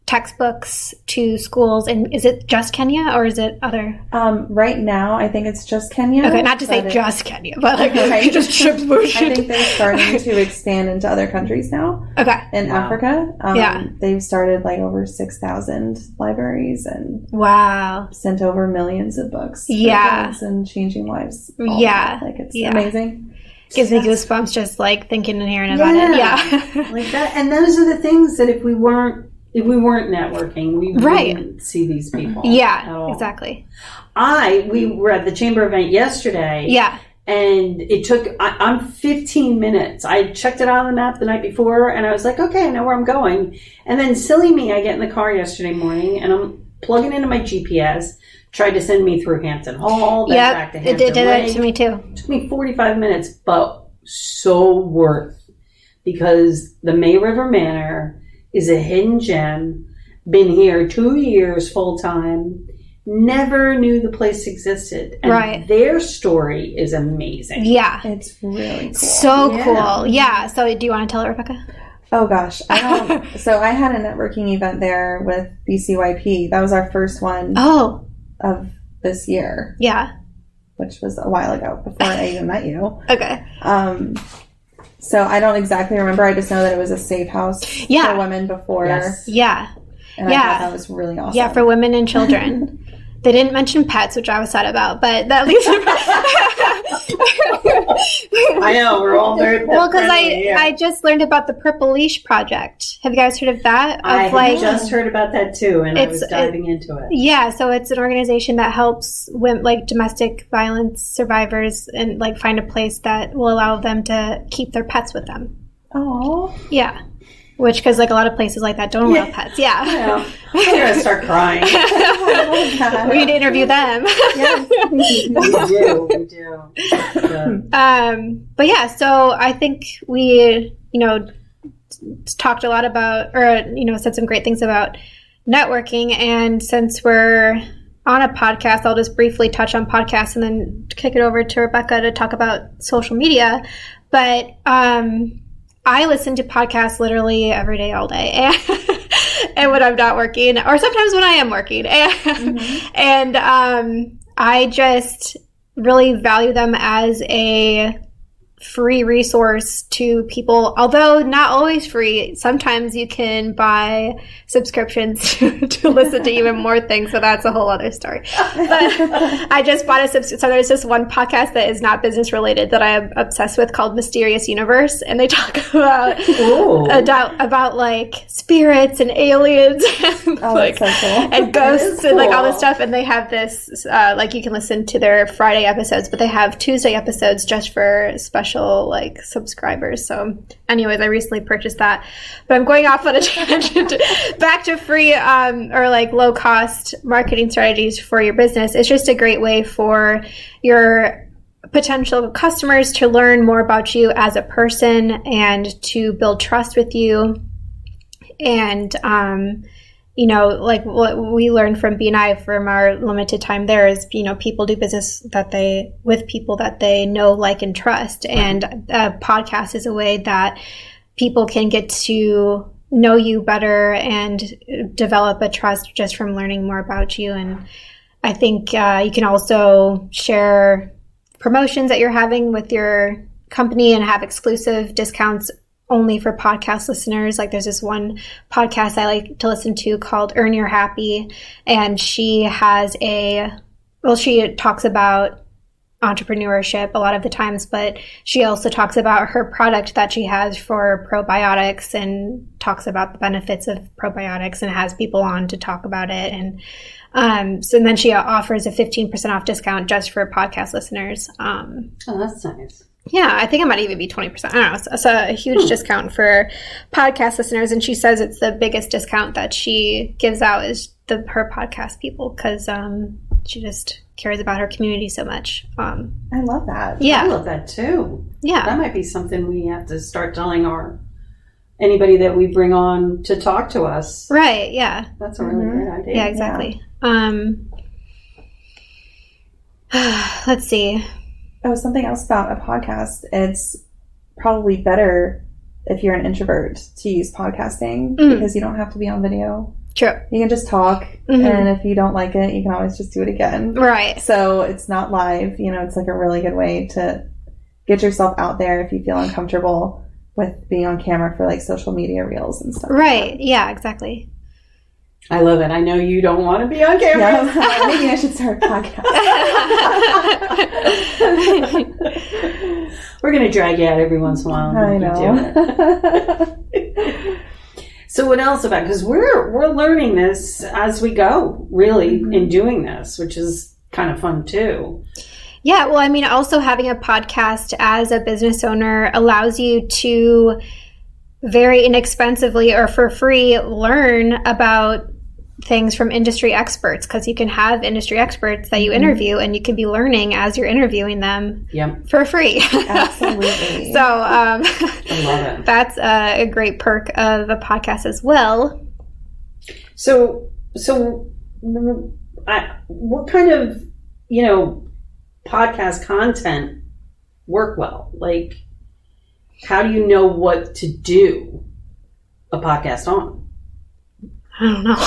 textbooks to schools? And is it just Kenya or is it other? Um, right now, I think it's just Kenya. Okay, not to say it, just Kenya, but like right. just ship I think they're starting to expand into other countries now. Okay. In wow. Africa. Um, yeah. They've started like over six thousand libraries and wow. sent over millions of books. Yeah. And changing lives. Yeah. Like it's yeah. amazing. Gives me goosebumps just like thinking and hearing about yeah. it. Yeah. Like that. And those are the things that if we weren't if we weren't networking, we right. wouldn't see these people. Yeah, exactly. I we were at the chamber event yesterday. Yeah. And it took I, I'm fifteen minutes. I checked it out on the map the night before and I was like, okay, I know where I'm going. And then silly me, I get in the car yesterday morning and I'm plugging into my G P S. Tried to send me through Hampton Hall, then yep, back to it Hampton did, did Lake. that to me too. It took me forty-five minutes, but so worth, because the May River Manor is a hidden gem. Been here two years full time. Never knew the place existed. And right. their story is amazing. Yeah. It's really cool. So yeah. cool. Yeah. So do you want to tell it, Rebecca? Oh gosh, I don't. So I had a networking event there with B C Y P. That was our first one oh. of this year. Yeah. Which was a while ago, before I even met you. Okay. Um. So I don't exactly remember. I just know that it was a safe house yeah. for women before. Yes. Yeah. And yeah. I thought that was really awesome. Yeah, for women and children. They didn't mention pets, which I was sad about, but that leaves. I know, we're all very well, because I yeah. I just learned about the Purple Leash Project. Have you guys heard of that? Of I like, just heard about that too, and I was It's- diving into it. yeah, so it's an organization that helps women, like domestic violence survivors, and like find a place that will allow them to keep their pets with them. Oh. Yeah. Which, because like a lot of places like that don't allow Yeah. pets. Yeah. Yeah. I'm going to start crying. We need to interview them. Yes. we do, we do. Yeah. Um, but yeah, so I think we, you know, talked a lot about, or, you know, said some great things about networking. And since we're on a podcast, I'll just briefly touch on podcasts and then kick it over to Rebecca to talk about social media. But um, I listen to podcasts literally every day, all day. And, and when I'm not working, or sometimes when I am working. And, mm-hmm. and um, I just really value them as a free resource to people, although not always free. Sometimes you can buy subscriptions to, to listen to even more things, so that's a whole other story. But I just bought a subscription. So there's this one podcast that is not business related that I'm obsessed with called Mysterious Universe, and they talk about about, about like spirits and aliens and, Oh, like, that's so cool. and ghosts cool. and like all this stuff. And they have this uh, like you can listen to their Friday episodes, but they have Tuesday episodes just for special like subscribers. So anyways, I recently purchased that, but I'm going off on a tangent. Back to free um, or like low cost marketing strategies for your business. It's just a great way for your potential customers to learn more about you as a person and to build trust with you. And um you know, like what we learned from B and I from our limited time there is, you know, people do business that they, with people that they know, like, and trust. And a podcast is a way that people can get to know you better and develop a trust just from learning more about you. And I think uh, you can also share promotions that you're having with your company and have exclusive discounts only for podcast listeners. Like there's this one podcast I like to listen to called Earn Your Happy. And she has a, well, she talks about entrepreneurship a lot of the times, but she also talks about her product that she has for probiotics and talks about the benefits of probiotics and has people on to talk about it. And um, so and then she offers a fifteen percent off discount just for podcast listeners. Um, oh, that's nice. Yeah, I think it might even be twenty percent. I don't know. It's, it's a huge discount for podcast listeners. And she says it's the biggest discount that she gives out is the her podcast people because um, she just cares about her community so much. Um, I love that. Yeah. I love that too. Yeah. That might be something we have to start telling our anybody that we bring on to talk to us. Right, yeah. That's a really mm-hmm. great idea. Yeah, exactly. Yeah. Um, let's see. Oh, something else about a podcast. It's probably better if you're an introvert to use podcasting mm. because you don't have to be on video. True. You can just talk, mm-hmm. and if you don't like it, you can always just do it again. Right. So it's not live. You know, it's like a really good way to get yourself out there if you feel uncomfortable with being on camera for like social media reels and stuff. Right. Like yeah, exactly. I love it. I know you don't want to be on camera. Yeah, maybe I should start a podcast. We're going to drag you out every once in a while. I know. So what else about, because we're we're learning this as we go, really, mm-hmm. in doing this, which is kind of fun too. Yeah, well, I mean, also having a podcast as a business owner allows you to very inexpensively or for free learn about things from industry experts, because you can have industry experts that you interview and you can be learning as you're interviewing them yep. for free. Absolutely. So um, I love it. That's a, a great perk of a podcast as well. So, so I, what kind of, you know, podcast content work well? Like, how do you know what to do a podcast on? I don't know.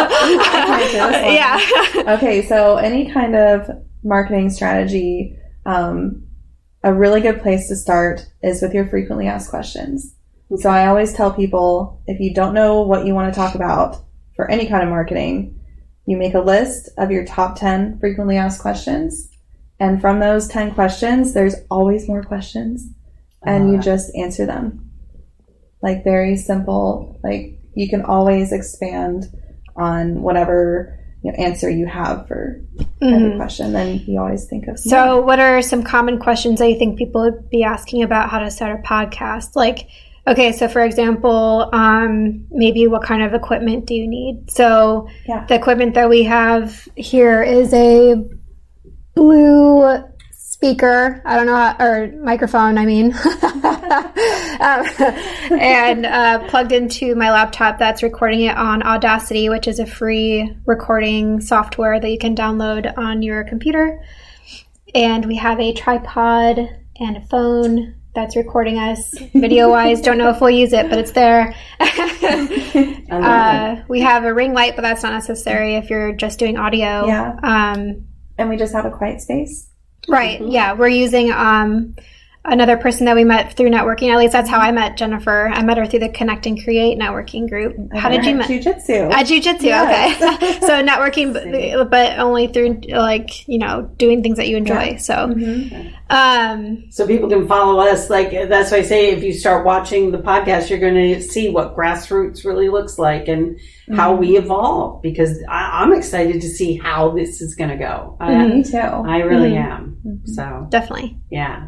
Yeah. Okay, so any kind of marketing strategy, um, a really good place to start is with your frequently asked questions. So I always tell people, if you don't know what you want to talk about for any kind of marketing, you make a list of your top ten frequently asked questions. And from those ten questions, there's always more questions. And uh, you just answer them. Like, very simple, like, you can always expand on whatever, you know, answer you have for mm-hmm. every question. Then you always think of some. So what are some common questions that you think people would be asking about how to start a podcast? Like, okay, so for example, um, maybe what kind of equipment do you need? So yeah. the equipment that we have here is a Blue speaker, I don't know, how, or microphone, I mean, um, and uh, plugged into my laptop that's recording it on Audacity, which is a free recording software that you can download on your computer. And we have a tripod and a phone that's recording us video-wise. Don't know if we'll use it, but it's there. uh, we have a ring light, but that's not necessary if you're just doing audio. Yeah. Um, and we just have a quiet space. Right. Mm-hmm. Yeah. We're using um, another person that we met through networking. At least that's how I met Jennifer. I met her through the Connect and Create networking group. How did you meet? Jiu-jitsu. At Jiu-jitsu. Yes. Okay. So networking, but, but only through like, you know, doing things that you enjoy. Yeah. So, mm-hmm. um, so people can follow us. Like, that's why I say, if you start watching the podcast, you're going to see what grassroots really looks like and mm-hmm. how we evolve, because I, I'm excited to see how this is going to go. Mm-hmm. I, Me too. I really mm-hmm. am. So definitely. Yeah.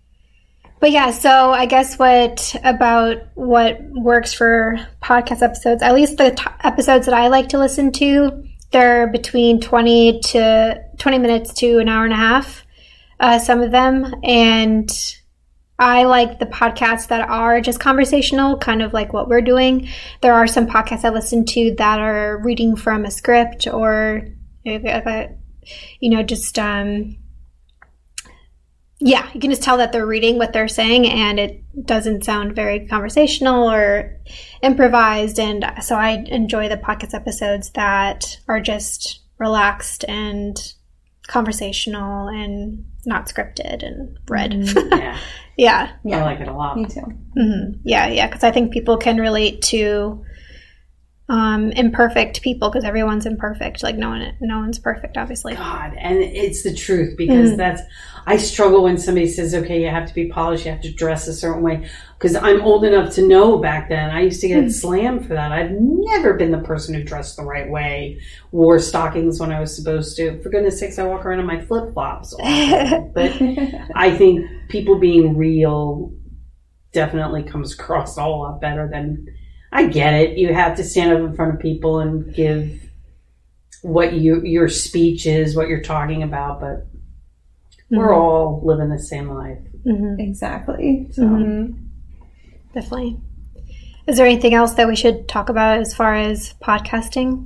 But yeah, so I guess what about what works for podcast episodes, at least the t- episodes that I like to listen to, they're between twenty to twenty minutes to an hour and a half, uh, some of them. And I like the podcasts that are just conversational, kind of like what we're doing. There are some podcasts I listen to that are reading from a script or, you know, just, um, yeah, you can just tell that they're reading what they're saying and it doesn't sound very conversational or improvised. And so I enjoy the podcast episodes that are just relaxed and conversational and not scripted and read. Mm, yeah. yeah. Yeah. I like it a lot. Me too. Mm-hmm. Yeah. Yeah. Because I think people can relate to um, imperfect people, because everyone's imperfect. Like no one, no one's perfect, obviously. God. And it's the truth, because mm-hmm. that's, I struggle when somebody says, okay, you have to be polished, you have to dress a certain way. Because I'm old enough to know back then, I used to get mm-hmm. slammed for that. I've never been the person who dressed the right way, wore stockings when I was supposed to. For goodness sakes, I walk around in my flip-flops. But I think people being real definitely comes across a whole lot better than, I get it. You have to stand up in front of people and give what you, your speech is, what you're talking about, but mm-hmm. we're all living the same life. Mm-hmm. Exactly. So. Mm-hmm. Definitely. Is there anything else that we should talk about as far as podcasting?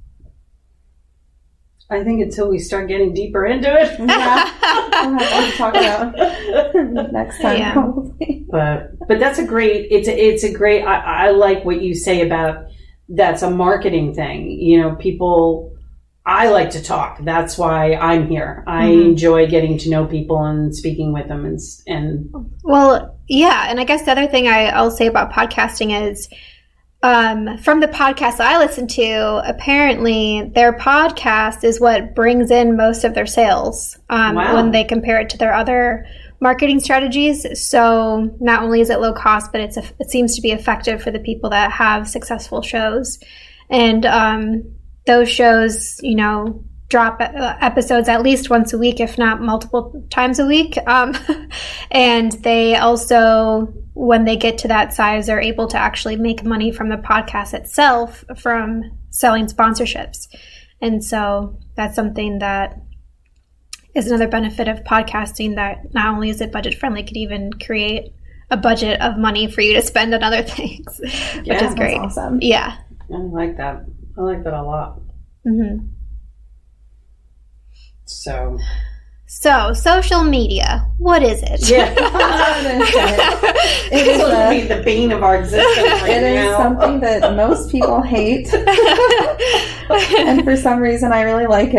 I think until we start getting deeper into it. Yeah. We'll have to talk about next time, yeah. probably. But but that's a great, it's a, it's a great, I, I like what you say about that's a marketing thing. You know, people, I like to talk. That's why I'm here. I mm-hmm. enjoy getting to know people and speaking with them. And, and well, yeah. And I guess the other thing I, I'll say about podcasting is, um, from the podcast I listen to, apparently their podcast is what brings in most of their sales um, wow. when they compare it to their other marketing strategies. So not only is it low cost, but it's a, it seems to be effective for the people that have successful shows. And um, those shows, you know, drop episodes at least once a week, if not multiple times a week. Um, and they also, when they get to that size, are able to actually make money from the podcast itself from selling sponsorships. And so that's something that is another benefit of podcasting, that not only is it budget friendly, it could even create a budget of money for you to spend on other things, which yeah, is great. That's awesome. Yeah. I like that. I like that a lot. Mm-hmm. So, so social media, what is it? Yeah, it, it is a, the bane of our existence right it now. Is something that most people hate, and for some reason, I really like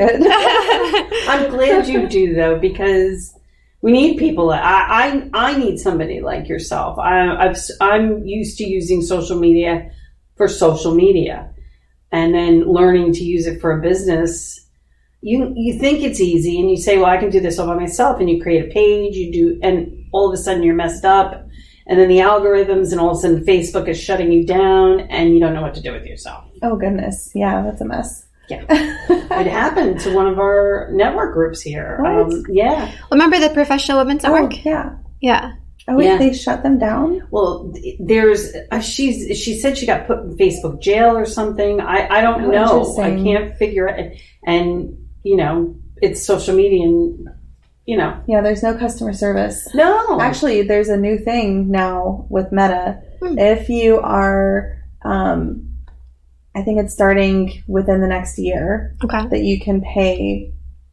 it. I'm glad you do, though, because we need people. I I, I need somebody like yourself. I, I've I'm used to using social media for social media, and then learning to use it for a business. You you think it's easy, and you say, well, I can do this all by myself, and you create a page, you do, and all of a sudden you're messed up, and then the algorithms, and all of a sudden Facebook is shutting you down, and you don't know what to do with yourself. Oh, goodness. Yeah, that's a mess. Yeah. It happened to one of our network groups here. Um, yeah. Remember the Professional Women's Network? Oh, yeah. Yeah. Oh, wait, yeah. They shut them down? Well, there's, uh, she's, she said she got put in Facebook jail or something. I, I don't oh, know. I can't figure it. And, you know, it's social media and, you know. Yeah, there's no customer service. No. Actually, there's a new thing now with Meta. Hmm. If you are, um, I think it's starting within the next year, okay, that you can pay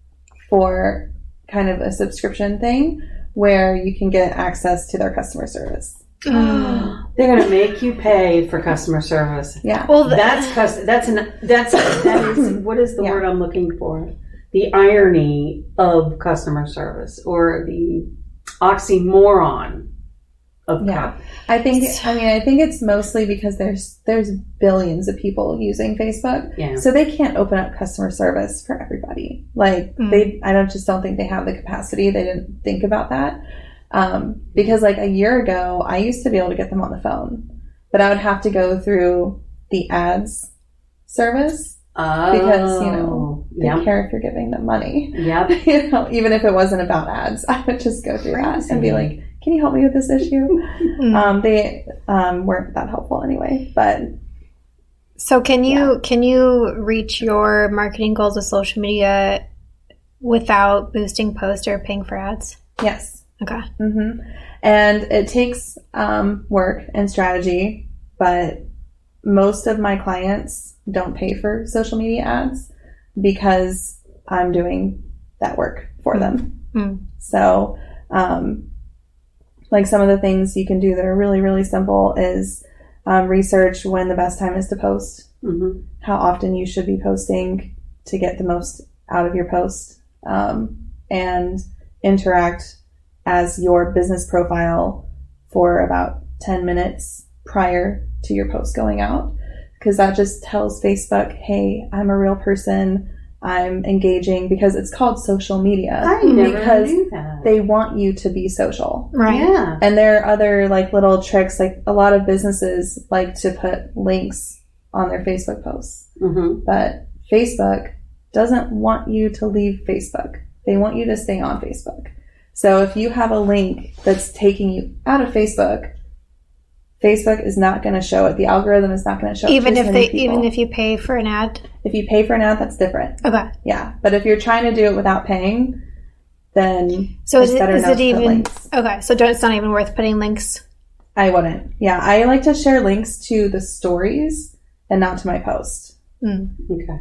for kind of a subscription thing where you can get access to their customer service. Mm. They're going to make you pay for customer service. Yeah. Well, that's that's an that's that is what is the yeah. word I'm looking for? The irony of customer service, or the oxymoron of yeah. co- I think I mean I think it's mostly because there's there's billions of people using Facebook, yeah. so they can't open up customer service for everybody. Like mm. they, I don't just don't think they have the capacity. They didn't think about that. Um, because like a year ago, I used to be able to get them on the phone, but I would have to go through the ads service oh, because, you know, they yep. care if you're giving them money. Yep. You know, even if it wasn't about ads, I would just go through Crazy. that and be like, can you help me with this issue? um, they um, weren't that helpful anyway, but. So can you, yeah. can you reach your marketing goals with social media without boosting posts or paying for ads? Yes. Okay. Mm-hmm. And it takes um, work and strategy, but most of my clients don't pay for social media ads because I'm doing that work for mm-hmm. them. Mm-hmm. So, um, like some of the things you can do that are really, really simple is um, research when the best time is to post, mm-hmm. how often you should be posting to get the most out of your post, um, and interact as your business profile for about ten minutes prior to your post going out. Because that just tells Facebook, hey, I'm a real person. I'm engaging, because it's called social media. I never because knew that. They want you to be social. Right. Yeah. And there are other like little tricks. Like a lot of businesses like to put links on their Facebook posts. Mm-hmm. But Facebook doesn't want you to leave Facebook. They want you to stay on Facebook. So if you have a link that's taking you out of Facebook, Facebook is not going to show it. The algorithm is not going to show even it. Even if they, people. even if you pay for an ad. If you pay for an ad, that's different. Okay. Yeah, but if you're trying to do it without paying, then so it's is it, better is not it to even put links. Okay? So don't, it's not even worth putting links. I wouldn't. Yeah, I like to share links to the stories and not to my post. Mm. Okay.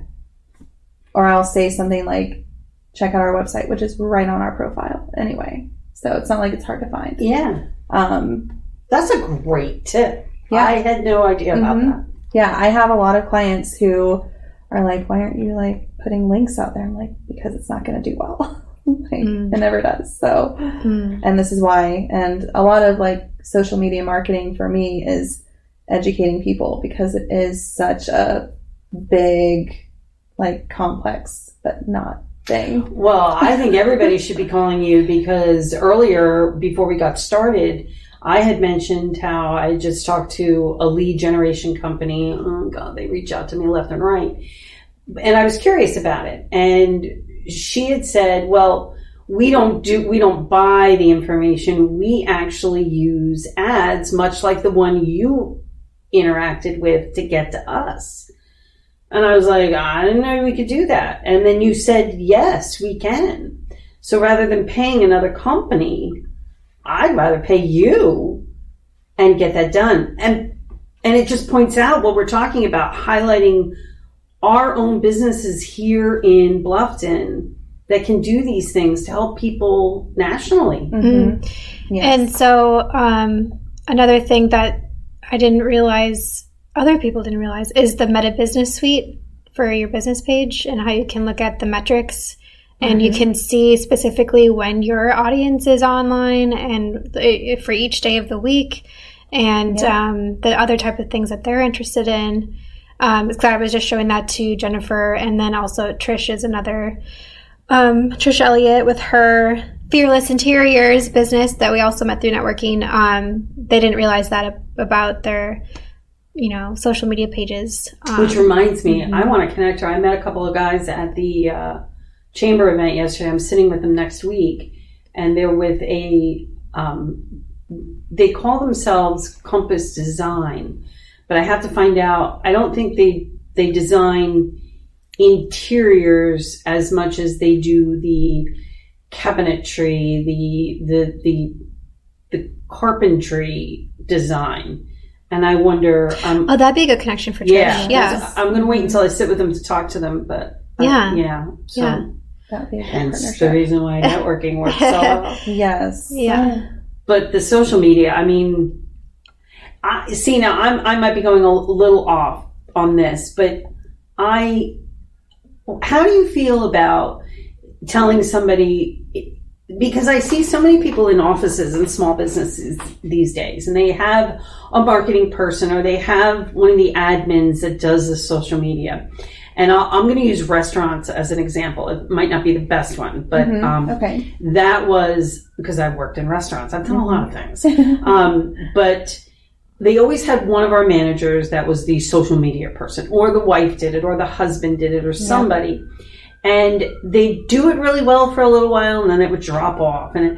Or I'll say something like, check out our website, which is right on our profile anyway. So it's not like it's hard to find. Yeah. Um, That's a great tip. Yeah. I had no idea about mm-hmm. that. Yeah, I have a lot of clients who are like, why aren't you like putting links out there? I'm like, because it's not going to do well. like, mm. It never does. So, mm. and this is why. And a lot of like social media marketing for me is educating people, because it is such a big, like complex, but not thing. Well, I think everybody should be calling you, because earlier, before we got started, I had mentioned how I just talked to a lead generation company. Oh God, they reach out to me left and right. And I was curious about it. And she had said, well, we don't do, we don't buy the information. We actually use ads, much like the one you interacted with, to get to us. And I was like, I didn't know we could do that. And then you said, yes, we can. So rather than paying another company, I'd rather pay you and get that done. And and it just points out what we're talking about, highlighting our own businesses here in Bluffton that can do these things to help people nationally. Mm-hmm. Yes. And so um, another thing that I didn't realize, other people didn't realize, is the Meta Business Suite for your business page, and how you can look at the metrics. And mm-hmm. you can see specifically when your audience is online, and for each day of the week, and yeah. um, the other type of things that they're interested in. Um, because I was just showing that to Jennifer, and then also Trish is another, um, Trish Elliott with her Fearless Interiors business that we also met through networking. Um, they didn't realize that about their, you know, social media pages. Um, Which reminds me, mm-hmm. I want to connect her. I met a couple of guys at the uh, Chamber event yesterday. I'm sitting with them next week, and they're with a, um, they call themselves Compass Design, but I have to find out. I don't think they, they design interiors as much as they do the cabinetry, the, the, the, the carpentry design. And I wonder, um, oh, that'd be a good connection for Trish. Yeah. yeah. I'm going to wait until I sit with them to talk to them, but uh, yeah. Yeah. So. Yeah. That'd be a Hence the reason why networking works so well. Yes. Yeah. But the social media, I mean, I, see now I'm, I might be going a little off on this, but I, how do you feel about telling somebody, because I see so many people in offices and small businesses these days, and they have a marketing person, or they have one of the admins that does the social media. And I'll, I'm going to use restaurants as an example. It might not be the best one, but mm-hmm. um, okay. that was because I've worked in restaurants. I've done mm-hmm. a lot of things. um, but they always had one of our managers that was the social media person, or the wife did it, or the husband did it, or somebody. Yeah. And they do it really well for a little while, and then it would drop off. And it,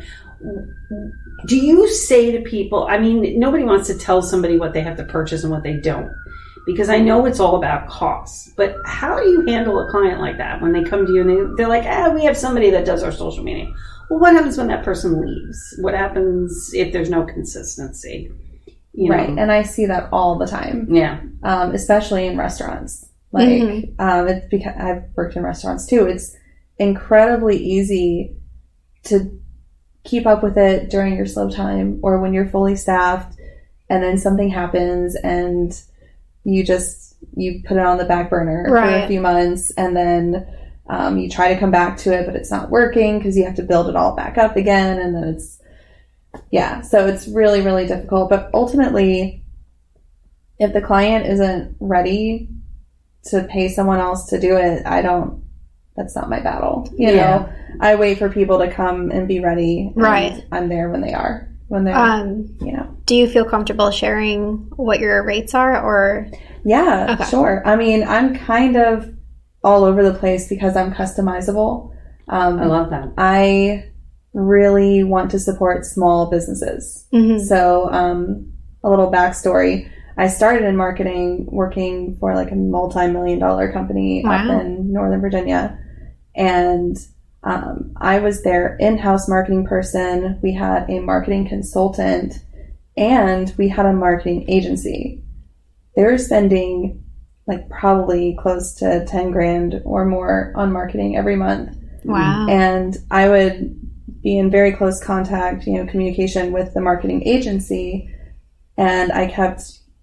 do you say to people, I mean, nobody wants to tell somebody what they have to purchase and what they don't, because I know it's all about costs. But how do you handle a client like that when they come to you and they, they're like, ah, we have somebody that does our social media. Well, what happens when that person leaves? What happens if there's no consistency? You know? Right, and I see that all the time. Yeah. Um, especially in restaurants. Like, mm-hmm. um, it's because I've worked in restaurants too. It's incredibly easy to keep up with it during your slow time, or when you're fully staffed, and then something happens and you just, you put it on the back burner right. for a few months, and then um, you try to come back to it, but it's not working because you have to build it all back up again, and then it's, yeah, so it's really, really difficult. But ultimately, if the client isn't ready to pay someone else to do it, I don't, that's not my battle. You yeah. know, I wait for people to come and be ready. Right. I'm there when they are, when they're, um, you know. Do you feel comfortable sharing what your rates are, or? Yeah, okay. Sure. I mean, I'm kind of all over the place because I'm customizable. Um, I love that. I really want to support small businesses. Mm-hmm. So, um, a little backstory. I started in marketing working for like a multi-million dollar company wow. up in Northern Virginia. And um, I was their in-house marketing person. We had a marketing consultant, and we had a marketing agency. They were spending like probably close to ten grand or more on marketing every month. Wow. And I would be in very close contact, you know, communication with the marketing agency. And I kept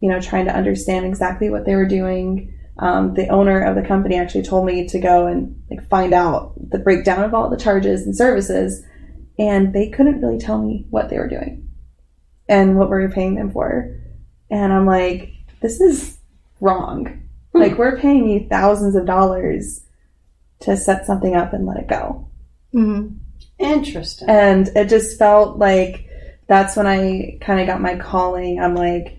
you know, trying to understand exactly what they were doing. Um, the owner of the company actually told me to go and like find out the breakdown of all the charges and services, and they couldn't really tell me what they were doing and what we were paying them for. And I'm like, this is wrong. Hmm. Like, we're paying you thousands of dollars to set something up and let it go. Mm-hmm. Interesting. And it just felt like that's when I kind of got my calling. I'm like,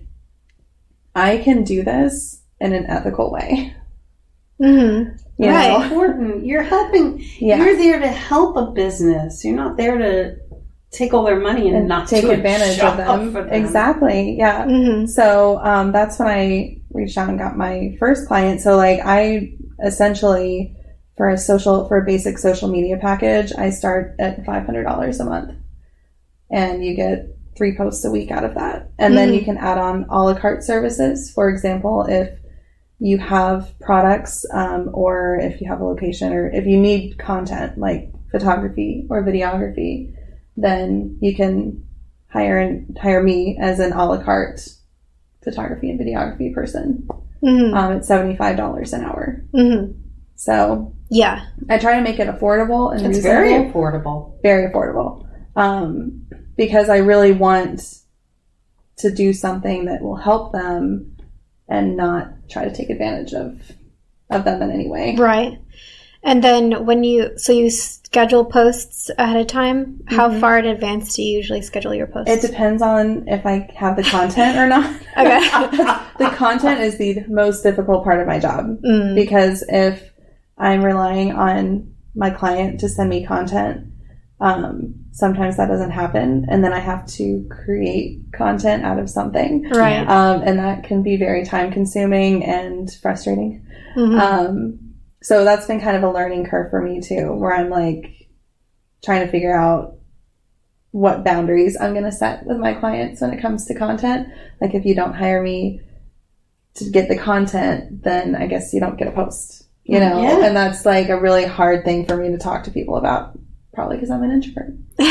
I can do this in an ethical way. Mm-hmm. You right. know? Important. You're helping. Yeah. You're there to help a business. You're not there to take all their money and, and not take do advantage of them. them. Exactly. Yeah. Mm-hmm. So um, that's when I reached out and got my first client. So like I essentially for a social for a basic social media package, I start at five hundred dollars a month, and you get three posts a week out of that. And mm-hmm. then you can add on a la carte services. For example, if you have products um, or if you have a location or if you need content like photography or videography, then you can hire hire me as an a la carte photography and videography person. Mm-hmm. Um, it's seventy-five dollars an hour. Mm-hmm. So yeah, I try to make it affordable and it's reasonable. very affordable. Very affordable. Um, because I really want to do something that will help them and not try to take advantage of of them in any way. Right. And then when you, so you schedule posts ahead of time, how mm-hmm. far in advance do you usually schedule your posts? It depends on if I have the content or not. Okay. The content is the most difficult part of my job mm. because if I'm relying on my client to send me content, um, sometimes that doesn't happen. And then I have to create content out of something. Right. Um, and that can be very time consuming and frustrating. Mm-hmm. Um, So that's been kind of a learning curve for me too, where I'm like trying to figure out what boundaries I'm going to set with my clients when it comes to content. Like if you don't hire me to get the content, then I guess you don't get a post, you know? Yeah. And that's like a really hard thing for me to talk to people about, probably because I'm an introvert.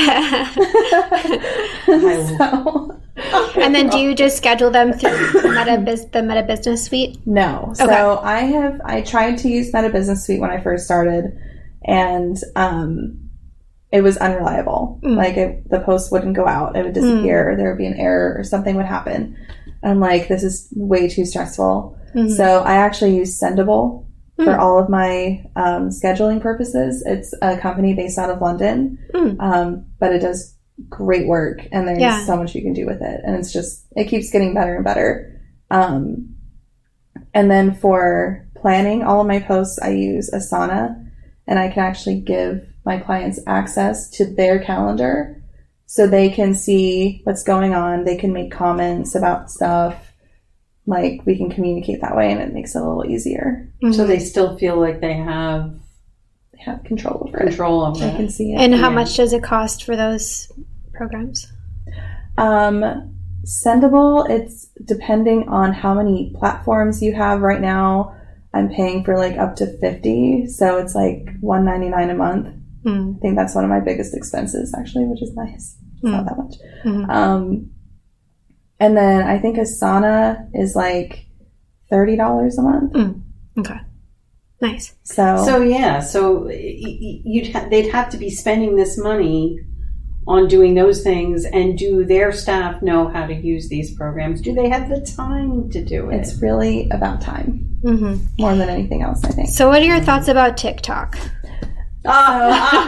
so. And then do you just schedule them through Meta Biz- the Meta Business Suite? No. Okay. So I have, I tried to use Meta Business Suite when I first started, and um, it was unreliable. Mm. Like it, the post wouldn't go out. It would disappear, mm. or there would be an error or something would happen. And I'm like, this is way too stressful. Mm-hmm. So I actually use Sendable mm. for all of my um, scheduling purposes. It's a company based out of London, mm. um, but it does great work, and there's yeah. so much you can do with it, and it's just it keeps getting better and better. Um, and then for planning all of my posts, I use Asana, and I can actually give my clients access to their calendar so they can see what's going on. They can make comments about stuff. Like we can communicate that way, and it makes it a little easier. Mm-hmm. So they still feel like they have they have control over control it. over they it. can see it. And how yeah. much does it cost for those programs? Um, Sendable, it's depending on how many platforms you have. Right now, I'm paying for like up to fifty, so it's like one ninety-nine a month. Mm. I think that's one of my biggest expenses, actually, which is nice. It's mm. not that much. Mm-hmm. Um, and then I think Asana is like thirty dollars a month. Mm. Okay. Nice. So, so yeah, so you'd ha- they'd have to be spending this money on doing those things, and do their staff know how to use these programs? Do they have the time to do it? It's really about time, mm-hmm. more than anything else, I think. So what are your thoughts about TikTok? Uh,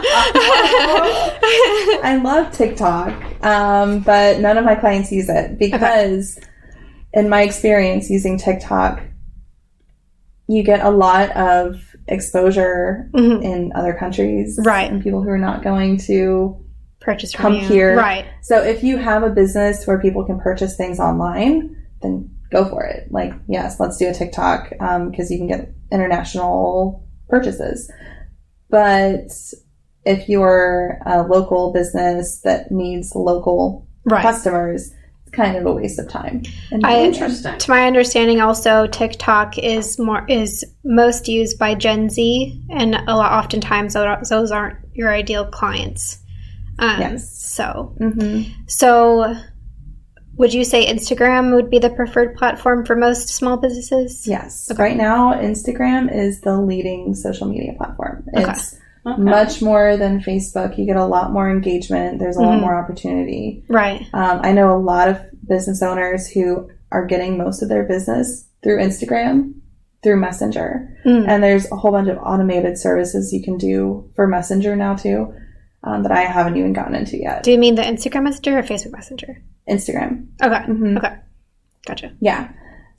I love TikTok, um, but none of my clients use it because, okay. in my experience using TikTok, you get a lot of exposure mm-hmm. in other countries, right? And people who are not going to purchase from come you. here, right? So if you have a business where people can purchase things online, then go for it. Like, yes, let's do a TikTok because um, you can get international purchases. But if you're a local business that needs local right. customers, it's kind of a waste of time. I, Interesting. To my understanding, also TikTok is more is most used by Gen Z, and a lot oftentimes those aren't your ideal clients. Um, yes. So, mm-hmm. so Would you say Instagram would be the preferred platform for most small businesses? Yes. Okay. Right now, Instagram is the leading social media platform. Okay. It's Okay. much more than Facebook. You get a lot more engagement. There's a Mm-hmm. lot more opportunity. Right. Um, I know a lot of business owners who are getting most of their business through Instagram, through Messenger. Mm. And there's a whole bunch of automated services you can do for Messenger now too, um, that I haven't even gotten into yet. Do you mean the Instagram Messenger or Facebook Messenger? Instagram. Okay. Mhm. Okay. Gotcha. Yeah.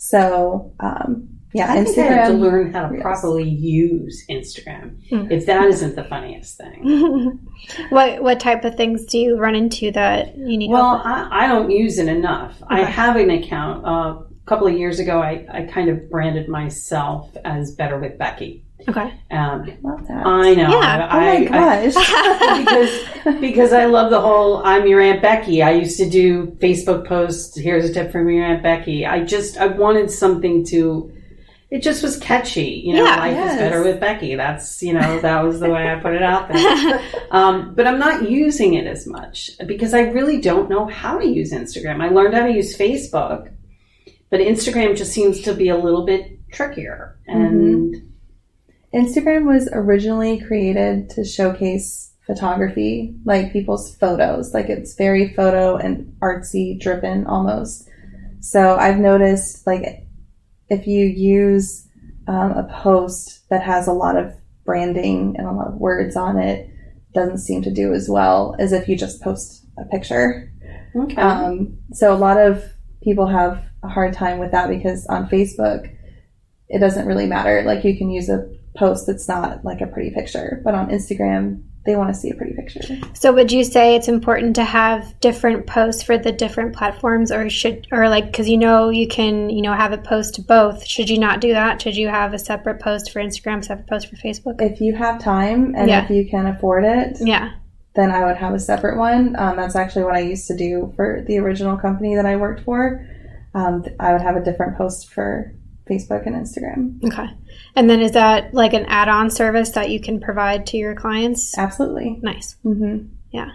So, um, yeah, I think I have to Instagram. learn how to Yes. properly use Instagram. Mm. If that isn't the funniest thing. what what type of things do you run into that you need Well, help with? I, I don't use it enough. I Okay. have an account. Uh, a couple of years ago, I, I kind of branded myself as Better with Becky. Okay. Um, Love that. I know. Yeah. Oh I, my I- gosh. because because I love the whole I'm your Aunt Becky. I used to do Facebook posts, here's a tip from your Aunt Becky. I just I wanted something to it just was catchy, you know, Yeah, life yes. is better with Becky. That's, you know, that was the way I put it out there. Um, but I'm not using it as much because I really don't know how to use Instagram. I learned how to use Facebook, but Instagram just seems to be a little bit trickier. And Instagram was originally created to showcase photography, like people's photos. Like it's very photo and artsy driven almost. So I've noticed, like, if you use um, a post that has a lot of branding and a lot of words on it, doesn't seem to do as well as if you just post a picture. okay. Um, so a lot of people have a hard time with that because on Facebook, it doesn't really matter. Like you can use a post that's not like a pretty picture, but on Instagram, they want to see a pretty picture. So would you say it's important to have different posts for the different platforms, or should, or like, because you know you can, you know, have a post to both. Should you not do that? Should you have a separate post for Instagram, separate post for Facebook? If you have time and Yeah. if you can afford it, Yeah. then I would have a separate one. Um, that's actually what I used to do for the original company that I worked for. Um, I would have a different post for Facebook and Instagram. Okay. And then is that like an add-on service that you can provide to your clients? Absolutely. Nice. Mm-hmm. Yeah.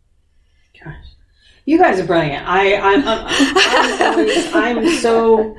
Gosh. You guys are brilliant. I, I'm, I'm, I'm, always, I'm so,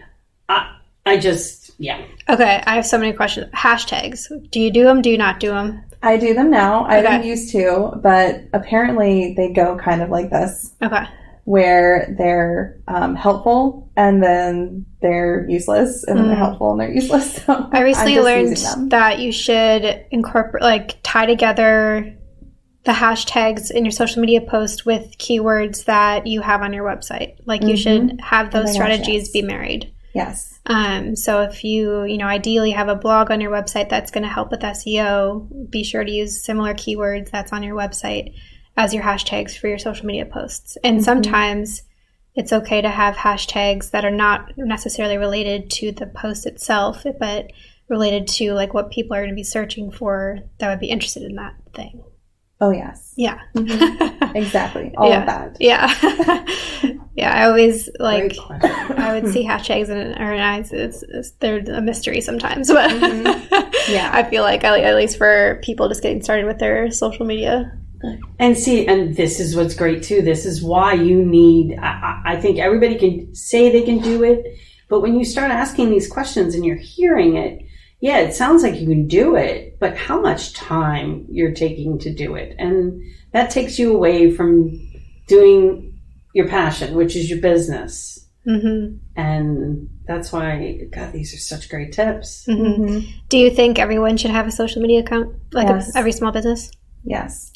I, I just, yeah. Okay. I have so many questions. Hashtags. Do you do them? Do you not do them? I do them now. I Okay. didn't used to, but apparently they go kind of like this, Okay. where they're um, helpful and then they're useless, and then they're Mm. helpful and they're useless. So I recently I'm just learned using them. that you should incorporate, like, tie together the hashtags in your social media post with keywords that you have on your website. Like, you Mhm. should have Oh those my gosh, strategies yes. be married. Yes. Um, so if you, you know, ideally have a blog on your website that's going to help with S E O, be sure to use similar keywords that's on your website as your hashtags for your social media posts. And Mhm. sometimes it's okay to have hashtags that are not necessarily related to the post itself, but related to like what people are going to be searching for that would be interested in that thing. Oh, yes. Yeah. Mhm. Exactly. All yeah. of that. Yeah. Yeah. I always like, Great question. I would see hashtags and or it's, it's, it's they're a mystery sometimes, but Mhm. Yeah. I feel like at at least for people just getting started with their social media. And see, and this is what's great too. This is why you need, I, I I think everybody can say they can do it, but when you start asking these questions and you're hearing it, yeah, it sounds like you can do it, but how much time you're taking to do it. And that takes you away from doing your passion, which is your business. Mm-hmm. And that's why, God, these are such great tips. Mm-hmm. Mhm. Do you think everyone should have a social media account, like Yes. a, every small business? Yes.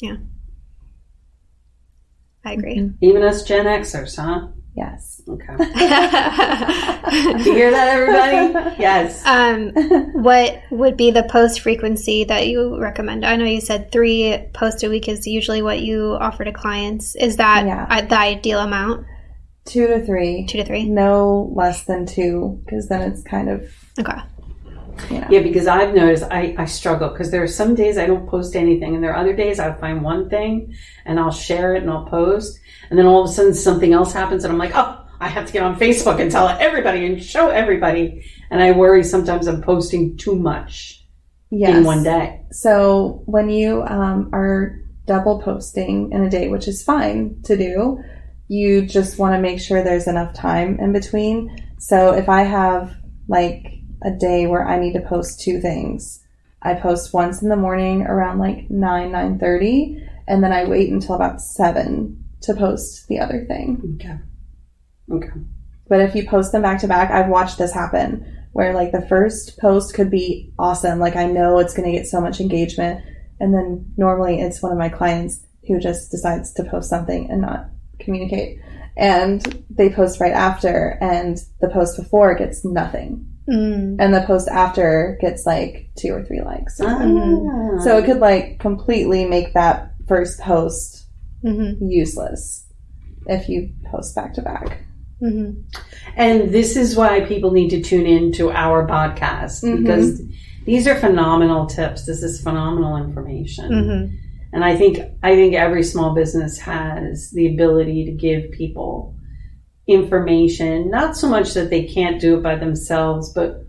I agree. Mhm. Even us Gen Xers, huh? Yes. Okay. You hear that, everybody? Yes. um, what would be the post frequency that you recommend? I know you said three posts a week is usually what you offer to clients. Is that Yeah. uh, the ideal amount? Two to three. Two to three? No less than two, because then it's kind of, Okay. you know. Yeah, because I've noticed I, I struggle because there are some days I don't post anything, and there are other days I'll find one thing and I'll share it and I'll post, and then all of a sudden something else happens and I'm like, oh, I have to get on Facebook and tell everybody and show everybody. And I worry sometimes I'm posting too much Yes. in one day. So when you um, are double posting in a day, which is fine to do, you just want to make sure there's enough time in between. So if I have like a day where I need to post two things, I post once in the morning around like nine, nine thirty, and then I wait until about seven to post the other thing. Okay. Okay. But if you post them back to back, I've watched this happen where like the first post could be awesome. Like I know it's going to get so much engagement. And then normally it's one of my clients who just decides to post something and not communicate. And they post right after, and the post before gets nothing. Mm. And the post after gets like two or three likes. Ah. Mm-hmm. So it could like completely make that first post mm-hmm. useless if you post back to back. Mm-hmm. And this is why people need to tune in to our podcast, mm-hmm. because these are phenomenal tips. This is phenomenal information. Mm-hmm. And I think I think every small business has the ability to give people information, not so much that they can't do it by themselves, but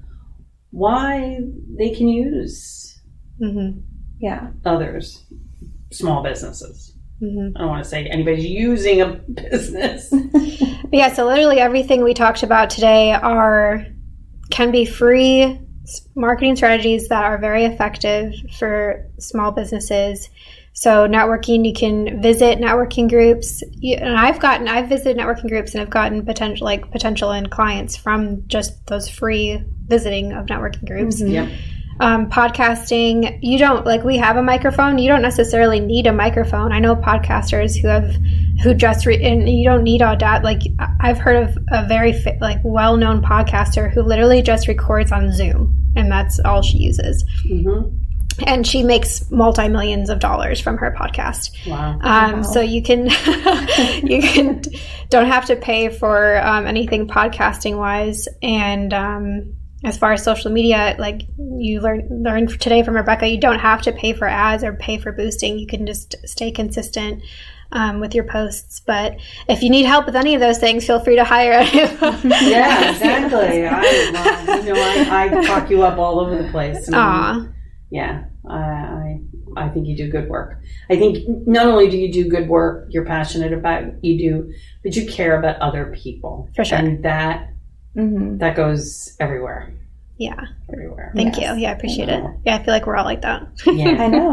why they can use mm-hmm. yeah others, small businesses. Mm-hmm. I don't want to say anybody's using a business. But yeah, so literally everything we talked about today are can be free marketing strategies that are very effective for small businesses. So networking, you can visit networking groups. You, and I've gotten, I've visited networking groups and I've gotten potential, like potential and clients from just those free visiting of networking groups. Mm-hmm. Yep. Um, podcasting, you don't, like we have a microphone, you don't necessarily need a microphone. I know podcasters who have, who just, re- and you don't need Audacity. Like I've heard of a very fi- like well-known podcaster who literally just records on Zoom and that's all she uses. Mm-hmm. And she makes multi-millions of dollars from her podcast. Wow. Um, wow. So you can, you can, don't have to pay for um, anything podcasting wise. And, um, as far as social media, like you learned learned today from Rebecca, you don't have to pay for ads or pay for boosting. You can just stay consistent um, with your posts. But if you need help with any of those things, feel free to hire. Yeah, exactly. I, well, you know, I, I talk you up all over the place. And, Aww. Yeah, I, I I think you do good work. I think not only do you do good work, you're passionate about what you do, but you care about other people. For sure. And that Mm-hmm. that goes everywhere. Yeah. Everywhere. Thank yes. you. Yeah, I appreciate I it. Yeah, I feel like we're all like that. Yeah. I know,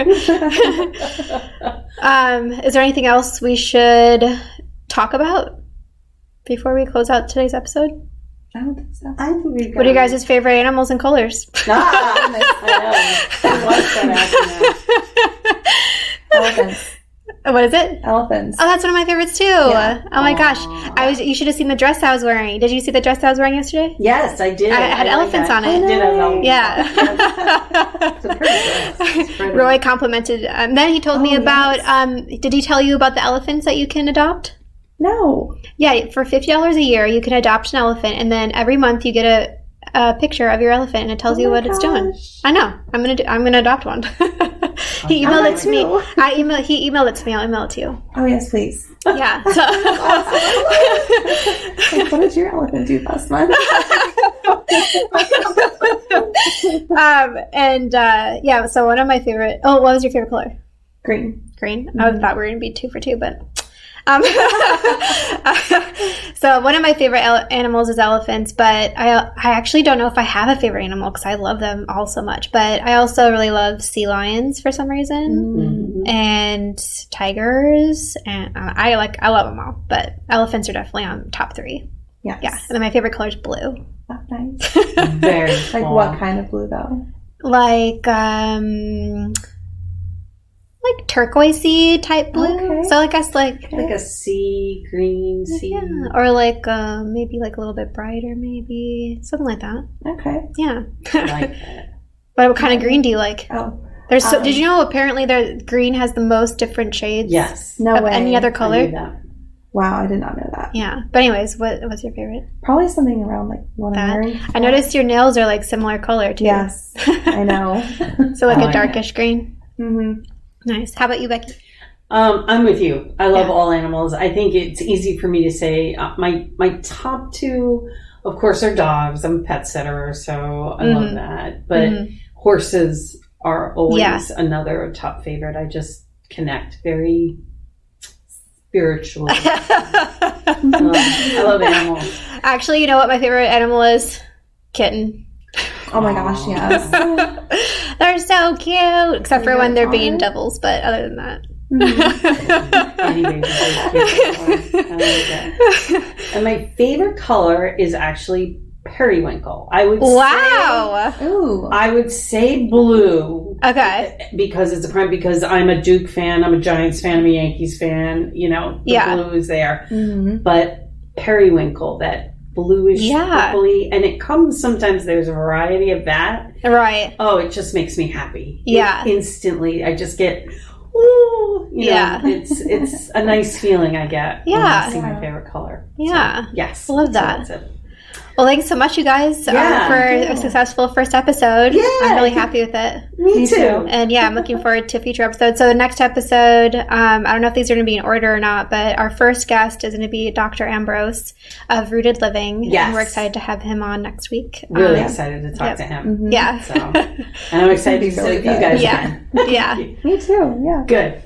yeah. um, is there anything else we should talk about before we close out today's episode? I don't think so. I think we've got What are you guys' favorite animals and colors? Ah, I know. I was that Elephants. What is it? Elephants. Oh, that's one of my favorites too. Yeah. Oh my Aww. gosh. I was you should have seen the dress I was wearing. Did you see the dress I was wearing yesterday? Yes, I did. I had I elephants like on it. I did have elephants. Yeah. It's a pretty dress. It's pretty. Roy complimented. Um, then he told Oh, me about, yes. um, did he tell you about the elephants that you can adopt? No. Yeah, for fifty dollars a year, you can adopt an elephant, and then every month you get a, a picture of your elephant, and it tells Oh you my what it's doing. gosh. I know. I'm gonna do, I'm gonna adopt one. He emailed I it to me. too. I email. He emailed it to me. I'll email it to you. Oh, yes, please. Yeah. So. Like, what did your elephant do last month? um, and uh, yeah, so one of my favorite. Oh, what was your favorite color? Green. Green. Mm-hmm. I thought we were gonna be two for two, but. Um, so one of my favorite ele- animals is elephants, but I I actually don't know if I have a favorite animal because I love them all so much. But I also really love sea lions for some reason, mm-hmm. and tigers, and uh, I like I love them all. But elephants are definitely on top three. Yes. Yeah, and then my favorite color is blue. Oh, nice. Very Like cool. what kind of blue though? Like um. Like turquoisey type blue, Okay. so I guess like Like a sea green sea. yeah, or like uh, maybe like a little bit brighter, maybe something like that. Okay. Yeah. I like that. But what kind of green do you like? Oh. There's so, um, did you know apparently the green has the most different shades? Yes. No of way. any other I color? knew that. Wow, I did not know that. Yeah. But anyways, what what's your favorite? Probably something around like what I'm That. wearing. I noticed your nails are like similar color too. Yes, I know. So like I a like darkish green. Mm-hmm. Nice. How about you, Becky? Um, I'm with you. I love Yeah. all animals. I think it's easy for me to say uh, my my top two, of course, are dogs. I'm a pet sitter, so I Mhm. love that. But Mhm. horses are always Yeah. another top favorite. I just connect very spiritual. I love, I love animals. Actually, you know what my favorite animal is? Kitten. Oh my gosh, yes. They're so cute, except for when they're being devils, but other than that. Anyway, I like that. And my favorite color is actually periwinkle. I would wow. say, Ooh. I would say blue. Okay. Because it's a prime. Because I'm a Duke fan. I'm a Giants fan. I'm a Yankees fan. You know, the Yeah. blue is there. Mm-hmm. But periwinkle, that bluish, Yeah. purpley, and it comes. Sometimes there's a variety of that. Right. Oh, it just makes me happy. Yeah. It instantly, I just get. Ooh, you know, Yeah. it's it's a nice feeling I get. Yeah. When I see my favorite color. Yeah. So, yes. Love so that. that's it. Well, thanks so much, you guys, Yeah. uh, for Yeah. a successful first episode. Yeah. I'm really happy with it. Me, Me too. too. And yeah, I'm looking forward to future episodes. So the next episode, um, I don't know if these are going to be in order or not, but our first guest is going to be Doctor Ambrose of Rooted Living. Yes. And we're excited to have him on next week. Really Um, excited to talk yep. to him. Mm-hmm. Yeah. So, and I'm excited to sit really with you good. guys Yeah. again. Yeah. Me too, yeah. Good.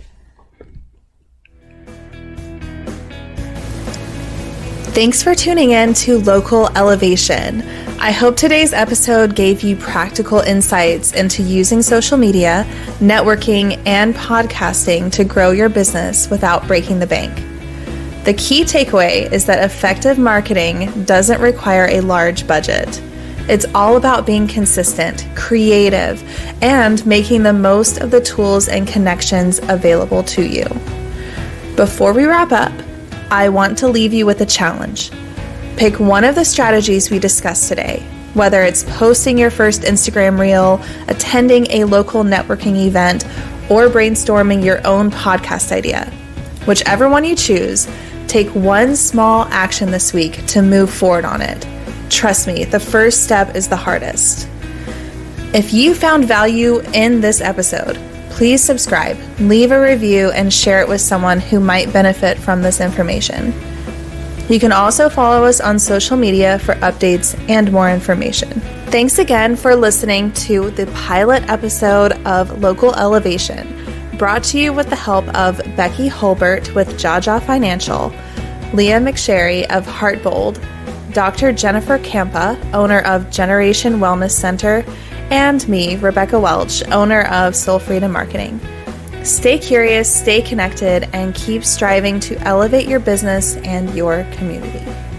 Thanks for tuning in to Local Elevation. I hope today's episode gave you practical insights into using social media, networking, and podcasting to grow your business without breaking the bank. The key takeaway is that effective marketing doesn't require a large budget. It's all about being consistent, creative, and making the most of the tools and connections available to you. Before we wrap up, I want to leave you with a challenge. Pick one of the strategies we discussed today, whether it's posting your first Instagram reel, attending a local networking event, or brainstorming your own podcast idea. Whichever one you choose, take one small action this week to move forward on it. Trust me, the first step is the hardest. If you found value in this episode, please subscribe, leave a review, and share it with someone who might benefit from this information. You can also follow us on social media for updates and more information. Thanks again for listening to the pilot episode of Local Elevation, brought to you with the help of Becky Holbert with Jaja Financial, Leah McSherry of Heartbold, Doctor Jennifer Campa, owner of Generation Wellness Center, and me, Rebecca Welch, owner of Soul Freedom Marketing. Stay curious, stay connected, and keep striving to elevate your business and your community.